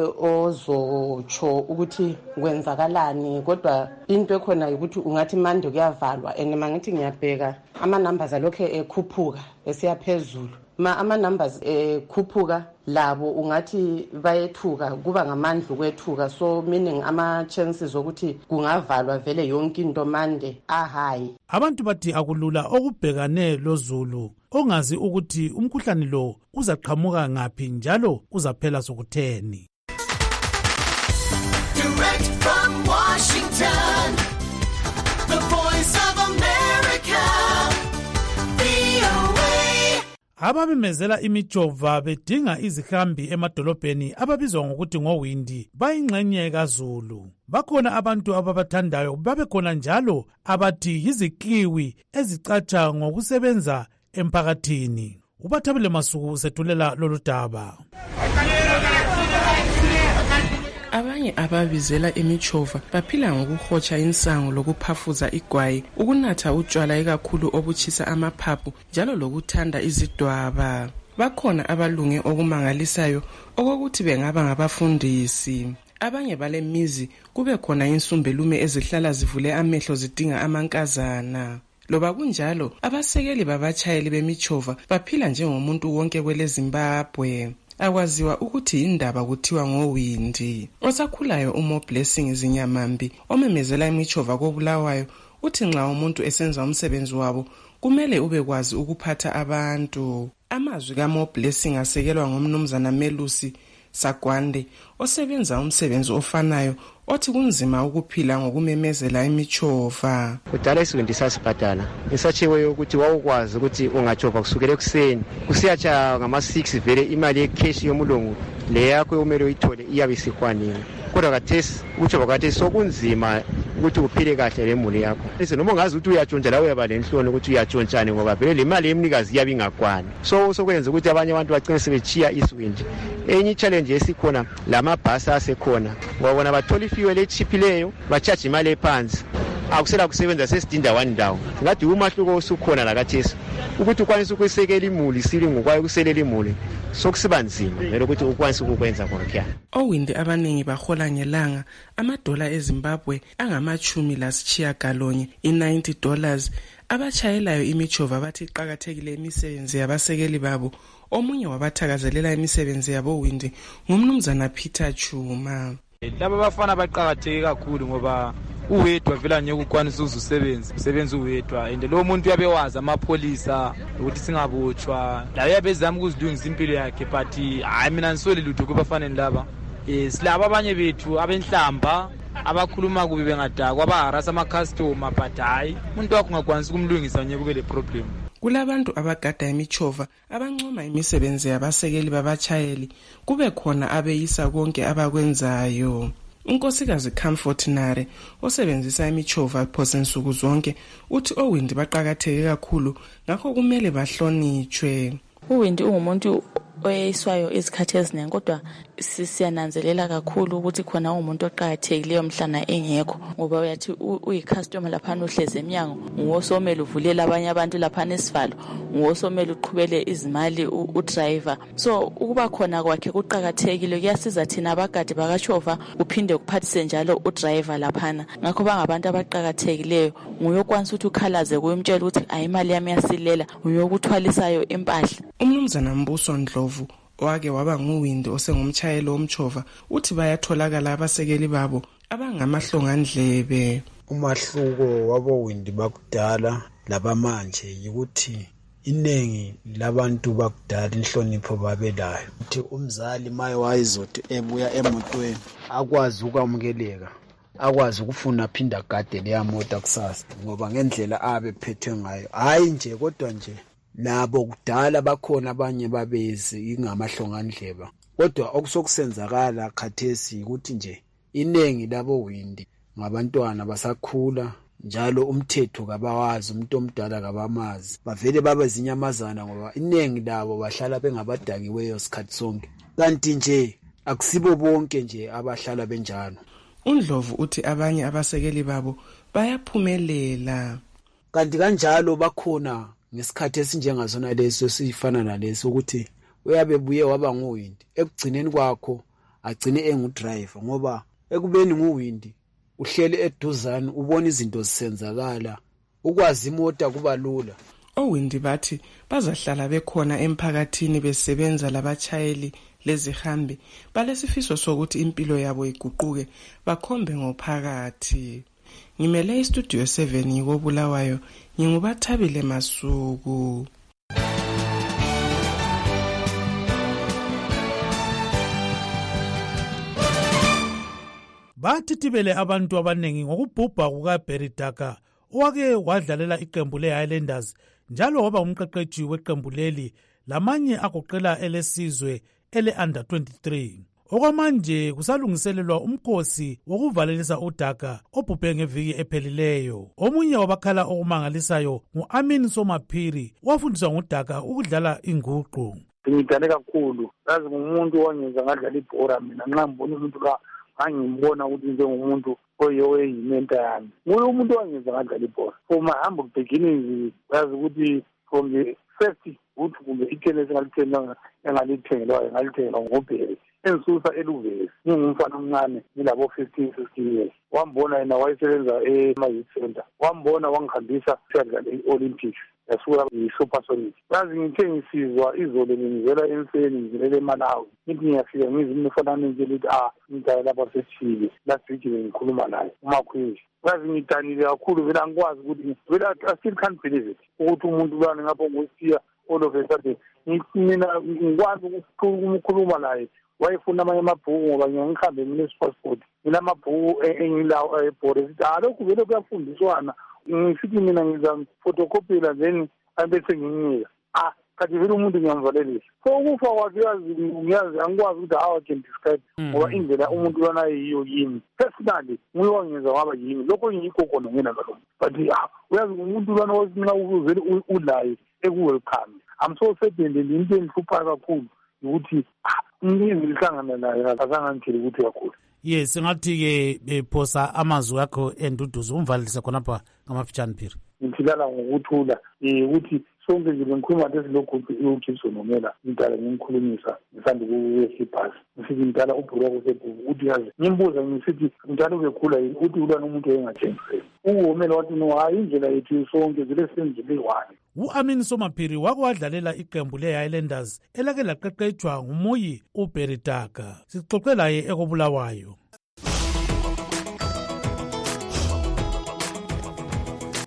ozotsho ukuthi kwenzakalani, kodwa into ekhona ukuthi ungathi manje kuyavalwa and mangithi ngiyabheka ama numbers alokho ekhuphuka esiyaphezulu. Ma ama numbers ekhuphuka labo ungathi bayethuka, kuba ngamandla ukwethuka, so meaning ama chances ukuthi kungavalwa vele yonke into mande ahigh. Abantu bathi akulula okubhekane lozulu ongazi ukuthi umkhuhlane lo uzaqhamuka ngaphi njalo uzaphela sokutheni. Direct from Washington, the voice of America, V O A. Ababemezela imijova bedinga izihambi emadolobheni ababizwa ngokuthi ngowindi bayingxenye kaZulu. Bakhona abantu ababathandayo, babekhona njalo abathi yizikiwi ezicatsha ngokusebenza emphakathini. uBathabile Masuku sethulela lolu daba. Abanye ababizela imichova baphila ngokuhotsha insango lokuphafuza igwayi, ukunatha utshwala ikakhulu obuchisa amaphaphu njalo lokuthanda izidwaba. Bakhona abalunge okumangalisayo okokuthi bengaba ngabafundisi. Abanye balemizi kube khona insumbelume ezihlala zivule amehlo zidinga amankazana. Loba kunjalo abasekeli babatshayeli bemichova baphila njengomuntu wonke kwele Zimbabwe. Akwaziwa ukuthi indaba kuthiwa ngowindi. Osakhulayo uMo Blessing Zinyamambi omemezela imichova kobulawayo uthi nxa umuntu esenza umsebenzi wabo kumele ubekwazi ukuphatha abantu. Amazwi kaMo Blessing asekelwa ngomnumzana Melusi Sagwande osebenza umsebenzi ofanayo othi kunzima ukuphila ngokumemezela imichova. Kudala isibindi sasibhadala esatshiweyo ukuthi wawukwazi ukuthi ungachova kusukela ekuseni kusiyatsha ngama six vele imali yecash yomulungu le yakho umele uyithole iyabe isikwaniwe. Kodwa kathesi ukuchova kathesi sokunzima ukuthi uphile kahle lemuli yakho. Lise noma ungazi ukuthi uyatshontsha la uyaba lenhloni ukuthi uyatshontshana ngoba vele le mali yemnikazi iyabe ingakwani. So sokwenza ukuthi abanye abantu bagcine sebechiya isibindi. Enye challenge esikhona lamabhasi asekhona wabona bathola ifuel echiphileyo bachaje imali ephansi akusela kusebenza sesidinda one ndawo. Ngathi umahluko osukhona la kathesi ukuthi ukwanisa ukusekela imuli sili ngokwayo kuselela imuli sokusiba nzima vele ukuthi ukwanisa ukwenza konke. Owindi abaningi bahola ngelanga amadola eZimbabwe angamachumi lasitshiya galonye i-ninety dollars. Abachayelayo imichova bathi iqhakathekile imisebenzi yabasekeli babo. Omunye wabathakazelela imisebenzi yabo windi ngumnumzana Peter Chuma. Laba bafana baqakatheke kakhulu ngoba uwedwa vela ngeke ukwanisa uzusebenza usebenza uwedwa and lo muntu uyabe wazi amapholisa ukuthi singabotshwa la uyabezama ukuzilungisa impilo yakhe but hayi mina nisole lutho kubafaneni laba silaba abanye bethu abenhlamba abakhuluma kubi bengadakwa abaharasa ama-customer but hayi umuntu wakho ungakwanisa ukumlungisa ngeke kube le problem. Kulabantu abagada imichova abancoma imisebenzi yabasekeli babachayeli kube khona abeyisa konke abakwenzayo. Unkosikazi Comfort Nare osebenzisa imichova phose nsuku zonke uthi oWindi baqhakatheke kakhulu ngakho kumele bahlonitshwe. uWindi ungumuntu oyiswayo izikhathi eziningi kodwa siyananzelela kakhulu ukuthi khona umuntu oqhakathekileyo mhlana engekho ngoba uyathi uyicustomer lapha uhleze eminyango ngosomela uvulela abanye abantu lapha nesivalo ngosomela uqhubele izimali udriver so ukuba khona kwakhe kuqhakathekile kuyasiza thina abagadi bakachova uphinde kuphathise njalo udriver laphana ngakho bangabantu abaqhakathekileyo nguyokwanisa ukuthi ukhalaze kuyimtshela ukuthi ayimali yami yasilela uyokuthwalisayo impahla. Umnumzana Mbuso Ndlovu wake waba nguWindi osengumtshayeli womchova uthi bayatholakala abasekeli babo abangamahlongandlebe. Umahluko waboWindi bakudala labamanje yikuthi inengi labantu bakudala inhlonipho babelayo uthi umzali maye wayizothi ebuya emotweni akwazi ukwamukeleka akwazi ukufuna phinda gade leya moto kusasa ngoba ngendlela abe phethwe ngayo hayi nje kodwa nje nabo kudala bakhona abanye babezi ingamahlongandleba kodwa okusokusenzakala khathesi ukuthi nje inengi laboWindi ngabantwana basakhula njalo umthetho kabawazi umuntu omdala kabamazi bavele babe zinyamazana ngoba inengi labo bahlala bengabadakiweyo sikhathi sonke kanti nje akusibo bonke nje abahlala benjalo. uNdlovu uthi abanye abasekeli babo bayaphumelela kanti kanjalo bakhona ngesikhathi esinjengazona leso sifana naleso ukuthi uyabe buye waba nguWindi ekugcineni kwakho agcine engudriver ngoba ekubeni nguWindi uhleli eduzane ubona izinto zisenzakala ukwazi imota kuba lula. oWindi bathi bazahlala bekhona emphakathini besebenza labachayeli lezihambi balesifiso sokuthi impilo yabo iguquke bakhombe ngophakathi. Ngimele istudio seven ngikobulawayo ngingubathabile Masuku. Bathithibele abantu abanengi ngokubhubha kukaBeridaka owake wadlalela iqembu leHighlanders njalo waba umqeqeshi weqembu leli lamanye agoqela elesizwe ele-under twenty-three. Okwamanje kusalungiselelwa umkhosi wokuvalelisa uDaka obhubhe ngeviki ephelileyo. Omunye wabakhala okumangalisayo ngu-Amin Somaphiri wafundiswa nguDaka ukudlala inguqu. Ngidale kakhulu yazi ngumuntu owangenza ngadlala ibhora mina nxa ngibona umuntu la angimbona ukuthi njengomuntu oyeyimenta yami nguye umuntu owangenza ngadlala ibhora from my humble beginnings yazi ukuthi from the first ukuthi kumbe itennis engalithenga engalithengelwayo ngalithengelwa ngobheri engisusa eluvezi ngingumfana omncane ngilabo fifteen sixteen years wambona yena wayesebenza ema-youth center wambona wangihambisa siyadlala i-olympics yasuka i-supersonic yazi ngithe ngisizwa izolo ngingizela emfeni ngizilele eMalawi ngithi ngiyafika ngizwe umfanana ngitshela ukuthi ah ngidala lapha sesithile last week bengikhuluma naye umakhwezi yazi ngidanile kakhulu vele angikwazi ukuthi vele I still can't believe it ukuthi umuntu lwana ngapho ngosiya all of a sudden mina ngikwazi ukukhuluma naye wayefuna amanye amabhuku ngoba ngihambe mina e-passport nginamabhuku engilawo ebhore sithi alokhu vele kuyafundiswana ngisithi mina ngiza photocopyela then abese nginginika ah kanti vele umuntu ngiyamvalelisa so ukufa kwakhe yazi ngiyazi angikwazi ukuthi how I can describe ngoba indlela umuntu lwana yiyo yini personally nguye wangenza waba yini lokho ngiyikho khona ngena ngalokho but ah uyazi umuntu lwana wasinqa ukuzele ulaye ekuwelcome I'm so certain into engihlupha kakhulu ukuthi ngizwe lihlangana naye akazangangitheli ukuthi kakhulu. Yes, ngathi ke phosa amazwi akho enduduzo umvalise khonapha ngamafitshane phiri. Ngithilala ngokuthula eh ukuthi sonke nje bengikhuluma lesilokhu uGibson nomela ngidala ngimkhulumisa ngisanda kuwehibhasi ngisithi ngidala ubhuru wakho sebhuku ukuthi yazi ngimbuza ngisithi ngidala ubekhula yini ukuthi ulwana umuntu engathengiseli uwomela wathi no hayi indlela yethu sonke zile senzile one. U-Amin Somaphiri wakwadlalela iqembu le-Highlanders elake laqeqetshwa ngumuyi uBeridaka. Sixoxe laye ekobulawayo.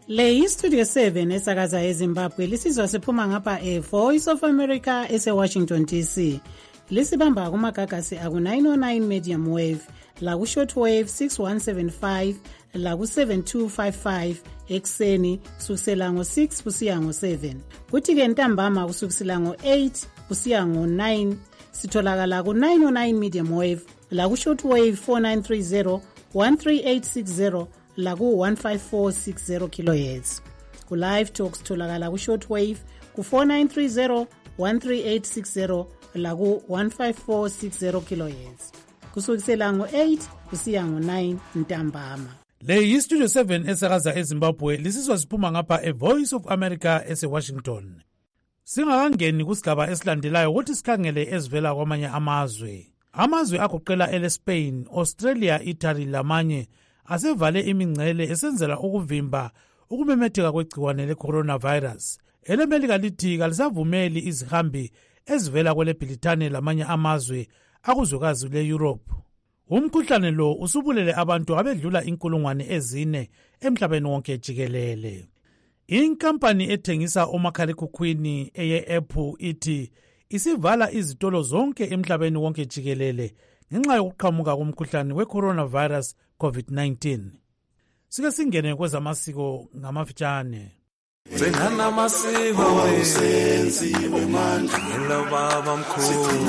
Le yi-Studio seven esakaza eZimbabwe lisizwa siphuma ngapha e-Voice of America ese-Washington D C. Lisibamba kumagagasi aku-nine oh nine medium wave, laku-short wave six one seven five, laku-seven two five five ekuseni kusukisela ngo-six kusiya ngo-seven. Kuthi-ke ntambama kusukisela ngo-eight kusiya ngo-nine sitholakala ku-nine oh nine medium wave, laku-short wave four nine three zero, one three eight six zero, laku one five four six zero kilohertz. Ku live talks tholakala ku short wave ku four nine three zero, one three eight six zero, laku one five four six zero kilohertz. Kusukisela ngo-eight kusiya ngo-nine ntambama. Le yi-Studio seven esakaza eZimbabwe lisizwa siphuma ngapha e-Voice of America ese-Washington. Singakangeni kusigaba esilandelayo ukuthi sikhangele ezivela kwamanye amazwe. Amazwe agoqela ele-Spain, Australia, Italy lamanye asevale imingcele esenzela ukuvimba ukumemetheka kwegciwane le-coronavirus. Elemelika lithi kalisavumeli izihambi ezivela kwele-Britane lamanye amazwe akuzwekazi le-Europe. Umkhuhlane lo usubulele abantu abedlula inkulungwane ezine emhlabeni wonke jikelele. Inkampani ethengisa omakhalekhukhwini eye-Apple ithi isivala izitolo zonke emhlabeni wonke jikelele ngenxa yokuqhamuka komkhuhlane we-coronavirus COVID nineteen. Sike singene kwezamasiko ngamafitshane. Sengana masiko wesenziwe manje ngelo baba mkhulu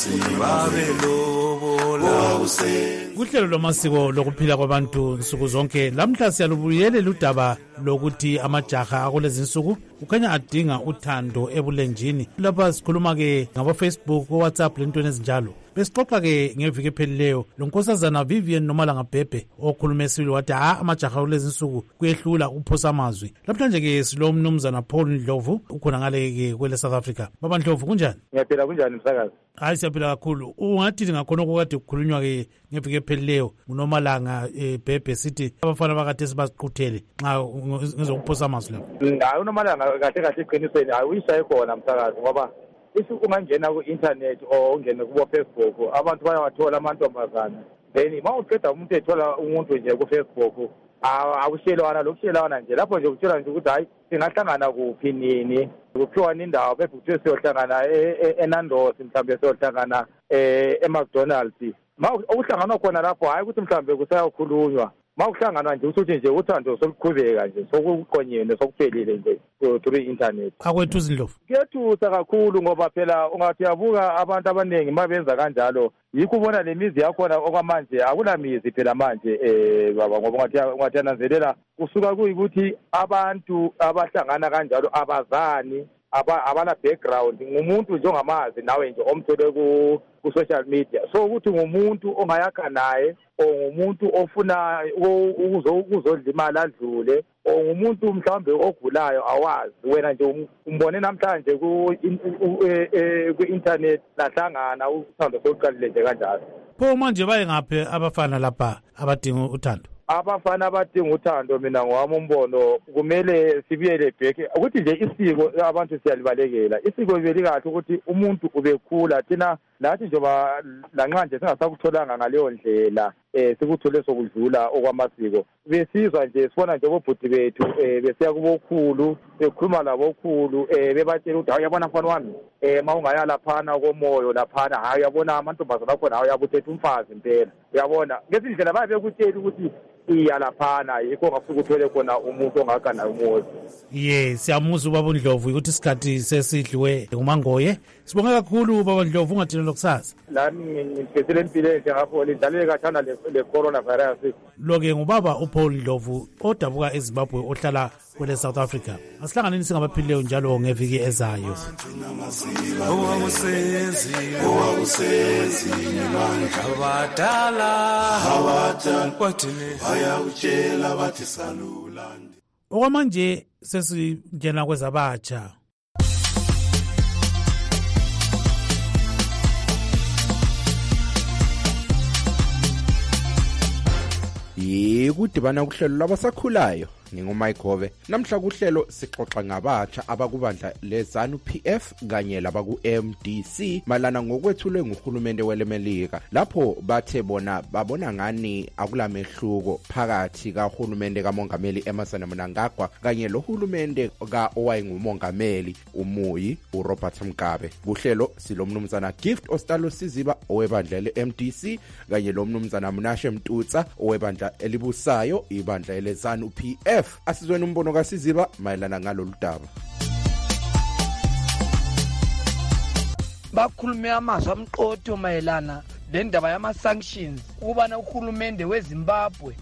babelobola usenzi. Kuhlelo lwamasiko lokuphila kwabantu nsuku zonke lamhla siyalubuyele ludaba lokuthi amajaha akulezi nsuku kukhanya adinga uthando ebulenjini. Lapha sikhuluma ke ngabo Facebook, WhatsApp lentweni ezinjalo. Besixoxa ke ngeviki ephelileyo lo nkosazana Vivian Nomalanga Bhebhe okhulume esile wathi ha amajaha kulezi nsuku kuyehlula ukuphosa amazwi. Lapha ke silo mnumzana Paul Ndlovu ukhona ngale ke kwele South Africa. Baba Ndlovu kunjani? Ngiyaphila kunjani msakazi? Hayi siyaphila kakhulu. Ungathi ngakhona okade kukhulunywa ke ngeviki ephelileyo uNomalanga Bhebhe sithi abafana bakade sibaziquthele nxa ngizokuphosa amazwi lapha. Hayi uNomalanga kahle kahle iqinisweni hayi uyishaye khona msakazi ngoba isi ungangena ku-internet or ungene kubo-Facebook abantu bayawathola amantombazana then ma uqeda umuntu ethola umuntu nje ku-Facebook akushelwana lokushelwana nje lapho nje kutshela nje ukuthi hayi singahlangana kuphi nini kuphiwana indawo bese kuthiwe siyohlangana eNandos mhlawumbe siyohlangana eMcDonald's. Ma okuhlanganwa khona lapho hayi ukuthi mhlawumbe kusayakhulunywa ma ukuhlanganwa nje usuthi nje uthando soluqhubeka nje sokuqonyene sokuphelile nje through internet. Akwethu Zindlovu kuyethusa kakhulu ngoba phela ungathi yabuka abantu abaningi mabenza kanjalo yikho ubona lemizi yakhona okwamanje akulamizi phela manje eh baba ngoba ungathi ungathi yananzelela kusuka kuyikuthi abantu abahlangana kanjalo abazani abana background ngumuntu njengamazi nawe nje omthole ku ku social media so ukuthi ngumuntu ongayakha naye ongumuntu ofuna ukuzodla imali adlule ongumuntu mhlawumbe ogulayo awazi wena nje umbone namhlanje ku ku internet lahlangana uthando sokuqalile nje kanjalo. Pho manje baye ngaphi abafana lapha abadinga uthando? Abafana abadinga uthando mina ngowami umbono kumele sibuyele back ukuthi nje isiko abantu siyalibalekela. Isiko belikahle ukuthi umuntu ubekhula thina nathi njoba lanxa nje singasakutholanga ngaleyo ndlela eh sikuthole sokudlula okwamasiko besizwa nje sifona nje obhuti bethu eh besiya kubokhulu bekhuluma labokhulu eh bebatshela ukuthi awuyabona mfana wami eh mawungaya laphana komoyo laphana hayi uyabona amantombazana akho nawo uyabuthetha umfazi impela uyabona ngesindlela babe bekutshela ukuthi iya laphana yikho ngafika uthole khona umuntu ongakana umuzi. Yes siyamuza ubaba Ndlovu ukuthi isikhathi sesidliwe ngumangoye. Sibonga kakhulu baba Ndlovu ungathini lokusasa. Lami ngiphethe impilo enhle ngapho lidlale kathana le coronavirus. Loke ngubaba uPaul Ndlovu odabuka eZimbabwe ohlala kwele South Africa. Asihlanganeni singabaphilileyo njalo ngeviki ezayo. Owakusezi owakusezi manje abadala abadala kwathini bayawutshela bathi salula. Okwamanje sesingena kwezabatsha. yikudibana kuhlelo labasakhulayo nginguMayikhove. Namhla kuhlelo sixoxa ngabatsha abakubandla leZANU P F kanye labaku M D C malana ngokwethulwe nguhulumende welemelika. Lapho bathe bona babona ngani akulamehluko phakathi kahulumende kaMongameli Emmerson Mnangagwa kanye lohulumende ka owayengumongameli uMuyi uRobert Mugabe. Kuhlelo silomnumzana Gift Ostalo Siziba owebandla le-M D C kanye lomnumzana Mnashe Mtutsa owebandla elibusayo ibandla leZANU P F. Asizweni umbono kaSiziba mayelana ngalolu daba. Bakhulume amazwi amqotho mayelana lendaba yama sanctions ukubana uhulumende weZimbabwe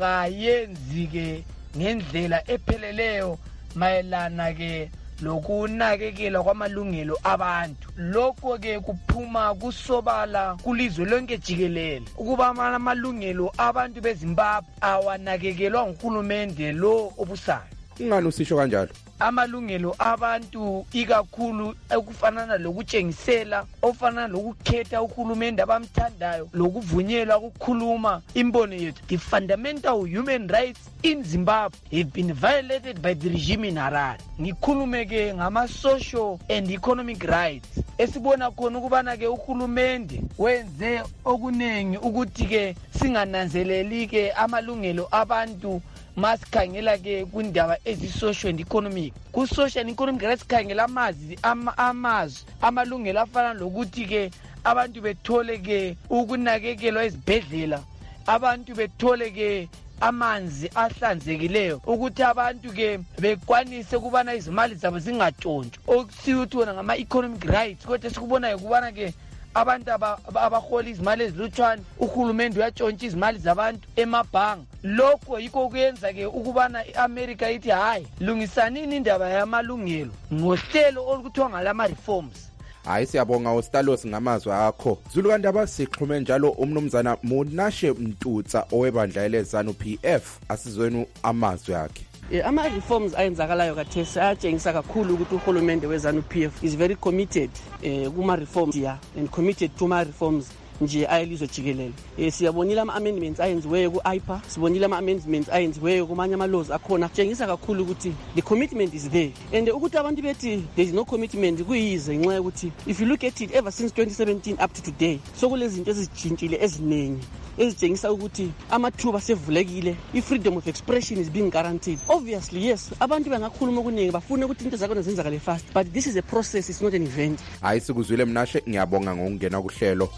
akayenzi ke ngendlela epheleleyo mayelana ke lokunakekela kwamalungelo abantu. Lokho ke kuphuma kusobala kulizwe lonke jikelele ukuba amalungelo abantu beZimbabwe awanakekelwa nguhulumende lo obusayo. Ngani usisho kanjalo? Amalungelo abantu ikakhulu ekufanana lokutshengisela ofana lokukhetha uhulumende abamthandayo lokuvunyelwa ukukhuluma imbono yethu. The fundamental human rights in Zimbabwe have been violated by the regime in Harare. Ngikhulume ke ngama social and economic rights esibona khona ukubana ke uhulumende wenze okunengi ukuthi ke singananzeleli ke amalungelo abantu masikhangela ke kundaba ezi-social and economic. Ku-social and economic rights sikhangela amazwi amazwi amalungelo afana lokuthi ke abantu bethole ke ukunakekelwa ezibhedlela, abantu bethole ke amanzi ahlanzekileyo, ukuthi abantu ke bekwanise kubana izimali zabo zingatshontshwa. Okusithi wona ngama-economic rights kodwa sikubonayo kubana ke abantu abahola izimali ezilutshwane uhulumende uyatshontsha izimali zabantu emabhanga. Lokho yikho kuyenza ke ukubana iAmerica ithi hayi lungisanini indaba yamalungelo ngohlelo olukuthiwa ngalama reforms. Hayi siyabonga uStalos ngamazwi akho. Zulu kandaba sixhume njalo umnumzana Mnashe Mtutsa owebandla leZANU P F asizweni amazwi akhe. Ama reforms ayenzakalayo kathesi ayatshengisa kakhulu ukuthi uhulumende weZANU P F is very committed eh kuma reforms ya and committed to ma reforms nje ayelizwe jikelele. Eh siyabonile ama amendments ayenziweyo ku I P A, sibonile ama amendments ayenziweyo kumanye ama laws akhona. Tshengisa kakhulu ukuthi the commitment is there. And ukuthi abantu bethi there is no commitment kuyize nxa ukuthi if you look at it ever since twenty seventeen up to today so kulezinto ezijintshile ezinengi ezitshengisa ukuthi amathuba sevulekile, i-freedom of expression is being guaranteed. Obviously yes, abantu bengakhuluma okuningi bafuna ukuthi into zakhona zenzakale fast, but this is a process, it's not an event. Hayi sikuzwile Mnashe, ngiyabonga ngokungena kuhlelo.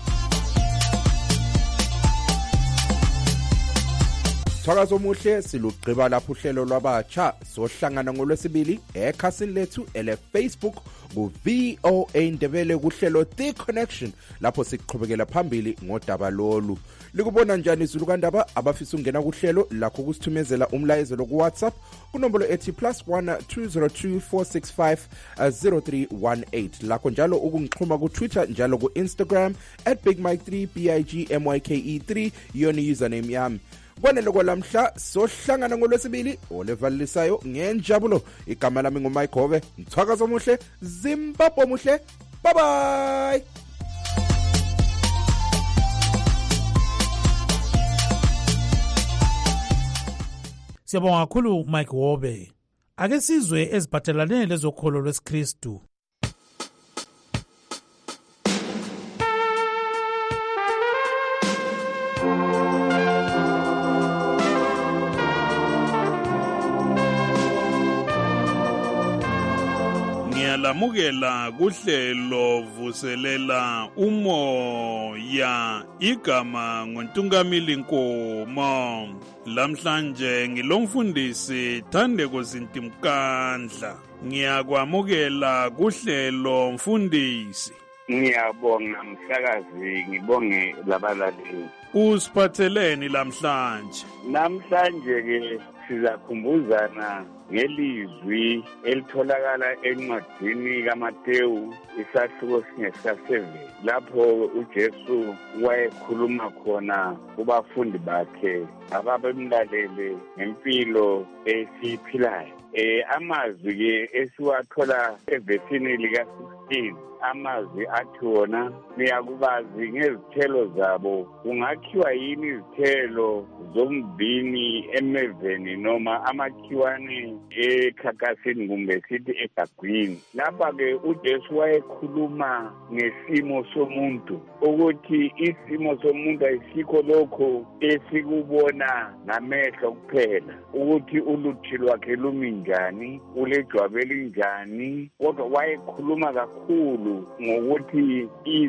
Thakazo omuhle silugqiba lapho uhlelo lwabatsha sohlangana ngolwesibili ekhasini lethu ele Facebook ku V O A Ndebele kuhlelo The Connection lapho siqhubekela phambili ngodaba lolu. Likubona njani Zulu kandaba abafisa ungena kuhlelo lakho kusithumezela umlayezo lo ku WhatsApp kunombolo ethi plus one two zero two four six five zero three one eight. Lakho njalo ukungixhuma ku Twitter njalo ku Instagram at big mike three B I G M Y K E three yona username yami. Kwanele kwalamhla sohlangana ngolwesibili olevalisayo ngenjabulo. Igama lami nguMayikhove. Mthwakazo omuhle, Zimbabwe omuhle. Bye bye. Siyabonga kakhulu Mike Wobe. Ake sizwe eziphathelane lezokholo lwesiKristu. Ngiyalamukela kuhlelo vuselela umoya igama ngoNtungamili Nkomo. Lamhlanje ngilomfundisi Thandeko Zintimkandla. Ngiyakwamukela kuhlelo mfundisi. Ngiyabonga mhlakazi, ngibonge labalaleli. Usiphatheleni lamhlanje? Namhlanje ke sizakhumbuzana ngelizwi elitholakala encwadini kaMateyu isahluko singesika-seven lapho uJesu wayekhuluma khona kubafundi bakhe ababemlalele ngempilo esiyiphilayo. Eh amazwi ke esiwathola evesini lika-sixteen amazwi athi wona niyakubazi ngezithelo zabo. Kungakhiwa yini izithelo zombini emeveni noma amakhiwane ekhakasini kumbe sithi egagwini. Lapha-ke uJesu wayekhuluma ngesimo somuntu ukuthi isimo somuntu ayisikho lokho esikubona ngamehlo kuphela, ukuthi uluthi lwakhe lumi njani, ulejwabu elinjani, kodwa wayekhuluma kakhulu ngokuthi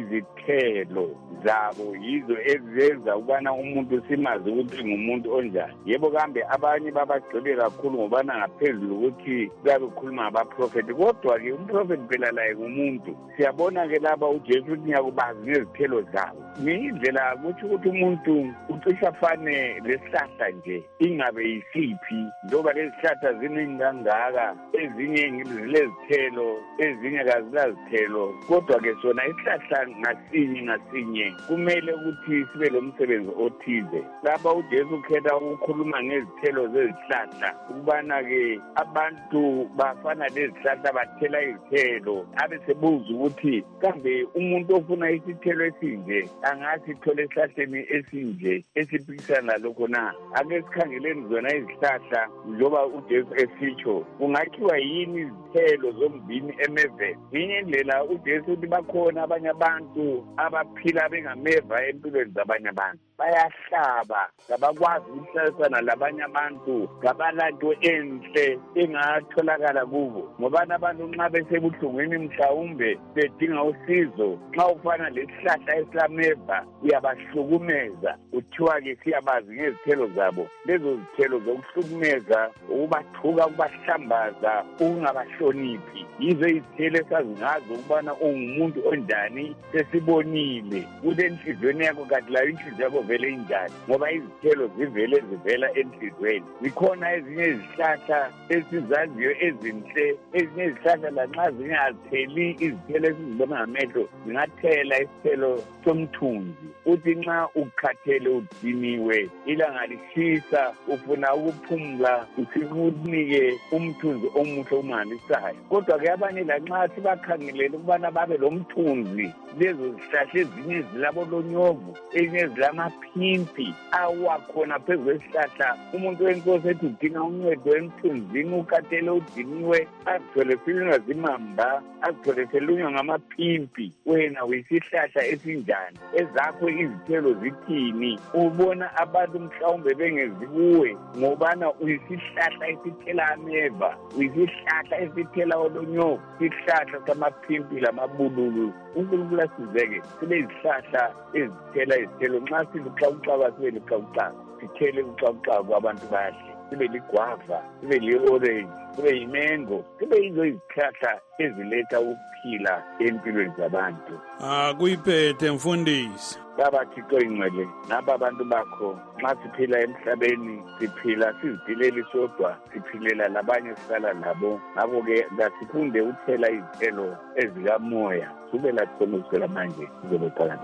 izithelo zabo yizo ezenza ukubana umuntu simazi ukuthi ngumuntu onjani. Yebo kambe abanye babagcwele kakhulu ngobana ngaphezulu ukuthi babekhuluma ngabaprofethi, kodwa-ke umprofethi phela laye ngumuntu. Siyabona-ke laba uJesu uthi ngiyakubazi ngezithelo zabo. Ngiyindlela kuthi ukuthi umuntu ucisha afane lesihlahla nje ingabe yisiphi, njengoba lezi hlahla ziningi kangaka, ezinye zilezithelo ezinye kazilazithelo, kodwa-ke sona isihlahla ngasinye ngasinye kumele ukuthi sibe lomsebenzi othize. Lapha uJesu ukhetha ukukhuluma ngezithelo zezihlahla ukubana-ke abantu bafana lezihlahla bathela izithelo, abe sebuza ukuthi kambe umuntu ofuna isithelo esinje angasithole esihlahleni esinje esiphikisana nalokho na? Ake sikhangeleni zona izihlahla njengoba uJesu esitsho, kungakhiwa yini izithelo zombini emeveni? Ngenye indlela uJesu uthi bakhona abanye abantu abaphila bengameva empilweni zabanye abantu, bayahlaba, kabakwazi ukuhlalisana labanye abantu, kabalanto enhle engatholakala kubo. Ngobana abantu nxa besebuhlungwini mhlawumbe bedinga usizo, nxa ufana lesihlahla eslameva uyabahlukumeza, kuthiwa-ke siyabazi ngezithelo zabo. Lezo zithelo zokuhlukumeza, ukubathuka, ukubahlambaza, ukungabahloniphi, yizo izithelo esazi ngazo ukubana ungumuntu onjani. Sesibonile kule enhliziyweni yakho, kanti layo inhliziyo yakho vele injani, ngoba izithelo zivele zivela enhliziyweni. Zikhona ezinye izihlahla esizaziyo ezinhle, ezinye izihlahla lanxa zingatheli izithelo esizibona ngamehlo, zingathela isithelo somthunzi. Uthi nxa ukhathele udiniwe, ilanga lishisa, ufuna ukuphumula, usikunike umthunzi omuhle omangalisayo. Kodwa-ke abanye lanxa sibakhangelele ukubana babe lomthunzi, lezo zihlahla ezinye zilabolonyovu, ezinye zilamaphimpi awakhona phezu kwesihlahla. Umuntu wenkosi ethi udinga uncedo emthunzini, ukhathele udiniwe, azithole selunywa zimamba, azithole selunywa ngamaphimpi. Wena uyisihlahla esinjani? Ezakho izithelo zithini? Ubona abantu mhlawumbe bengezi kuwe ngobana uyisihlahla esithela ameva, uyisihlahla esithela olonyovu, isihlahla samaphimpi lamabululu. uNkulunkulu asizeke sibe izihlahla ezithela izithelo, nxa siluxakuxaka sibe luxakuxaka, sithele uxakuxaka abantu bahle, sibe ligwava, sibe li-orange, sibe yimengo, sibe yizo izihlahla eziletha ukuphila empilweni zabantu. Ah, kuyiphethe mfundisi. Baba Thixo ingcwele, naba abantu bakho, nxa siphila emhlabeni siphila siziphilela sodwa, siphilela labanye sihlala nabo. Ngakho-ke kasifunde uthela izithelo ezikamoya, sube lathona ukusela manje sizobe phakathi.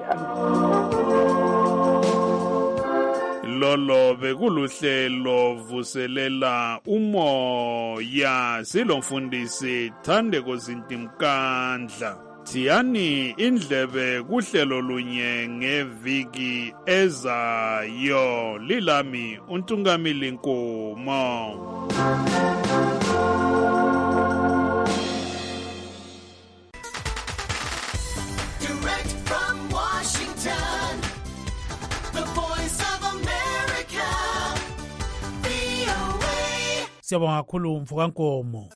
Lolo bekuluhlelo vuselela umoya, silomfundisi Thandeko Zintimkandla. Thiyani indlebe kuhlelo lunye ngeviki ezayo. Lilami uNtungamili Nkomo. Direct from Washington, the voice of America, V O A. Siyabonga kakhulu Mvuka Nkomo.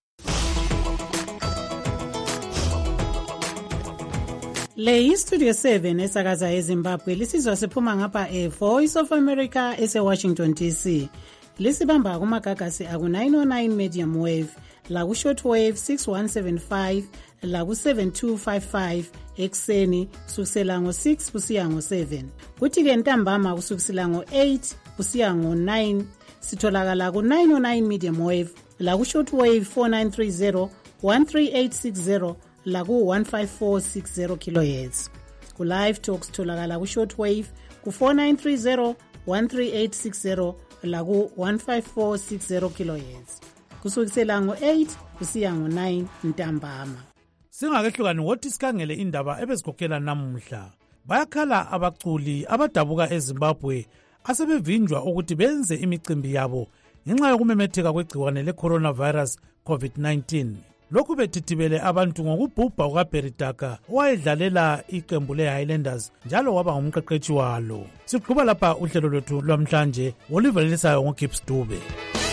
Le istudio seven esakaza eZimbabwe lisizwa siphuma ngapha e-Voice of America ese-Washington D C. Lisibamba kumagagasi aku-nine oh nine medium wave, laku-shortwave six one seven five, laku-seven two five five ekseni kusukisela ngo-six kusiya ngo-seven. Kuthi-ke ntambama kusukisela ngo-eight kusiya ngo-nine sitholakala ku-nine oh nine medium wave, laku-shortwave four nine three zero, one three eight six zero, laku one five four six zero kilohertz. Ku live talks tholakala ku shortwave ku four nine three zero, one three eight six zero laku one five four six zero kilohertz. Kusukisela ngo-eight kusiya ngo-nine ntambama. Singakehlukani wothi sikhangele indaba ebezikhokhela namuhla. Bayakhala abaculi abadabuka eZimbabwe asebevinjwa ukuthi benze imicimbi yabo ngenxa yokumemetheka kwegciwane le-coronavirus covid nineteen. Lokhu bethithibele abantu ngokubhubha kukaBeridaka owayedlalela iqembu le-Highlanders njalo waba ngumqeqeshi walo. Siqhuba lapha uhlelo lwethu lwamhlanje, Oliver Lisayo ngoGibbs Dube.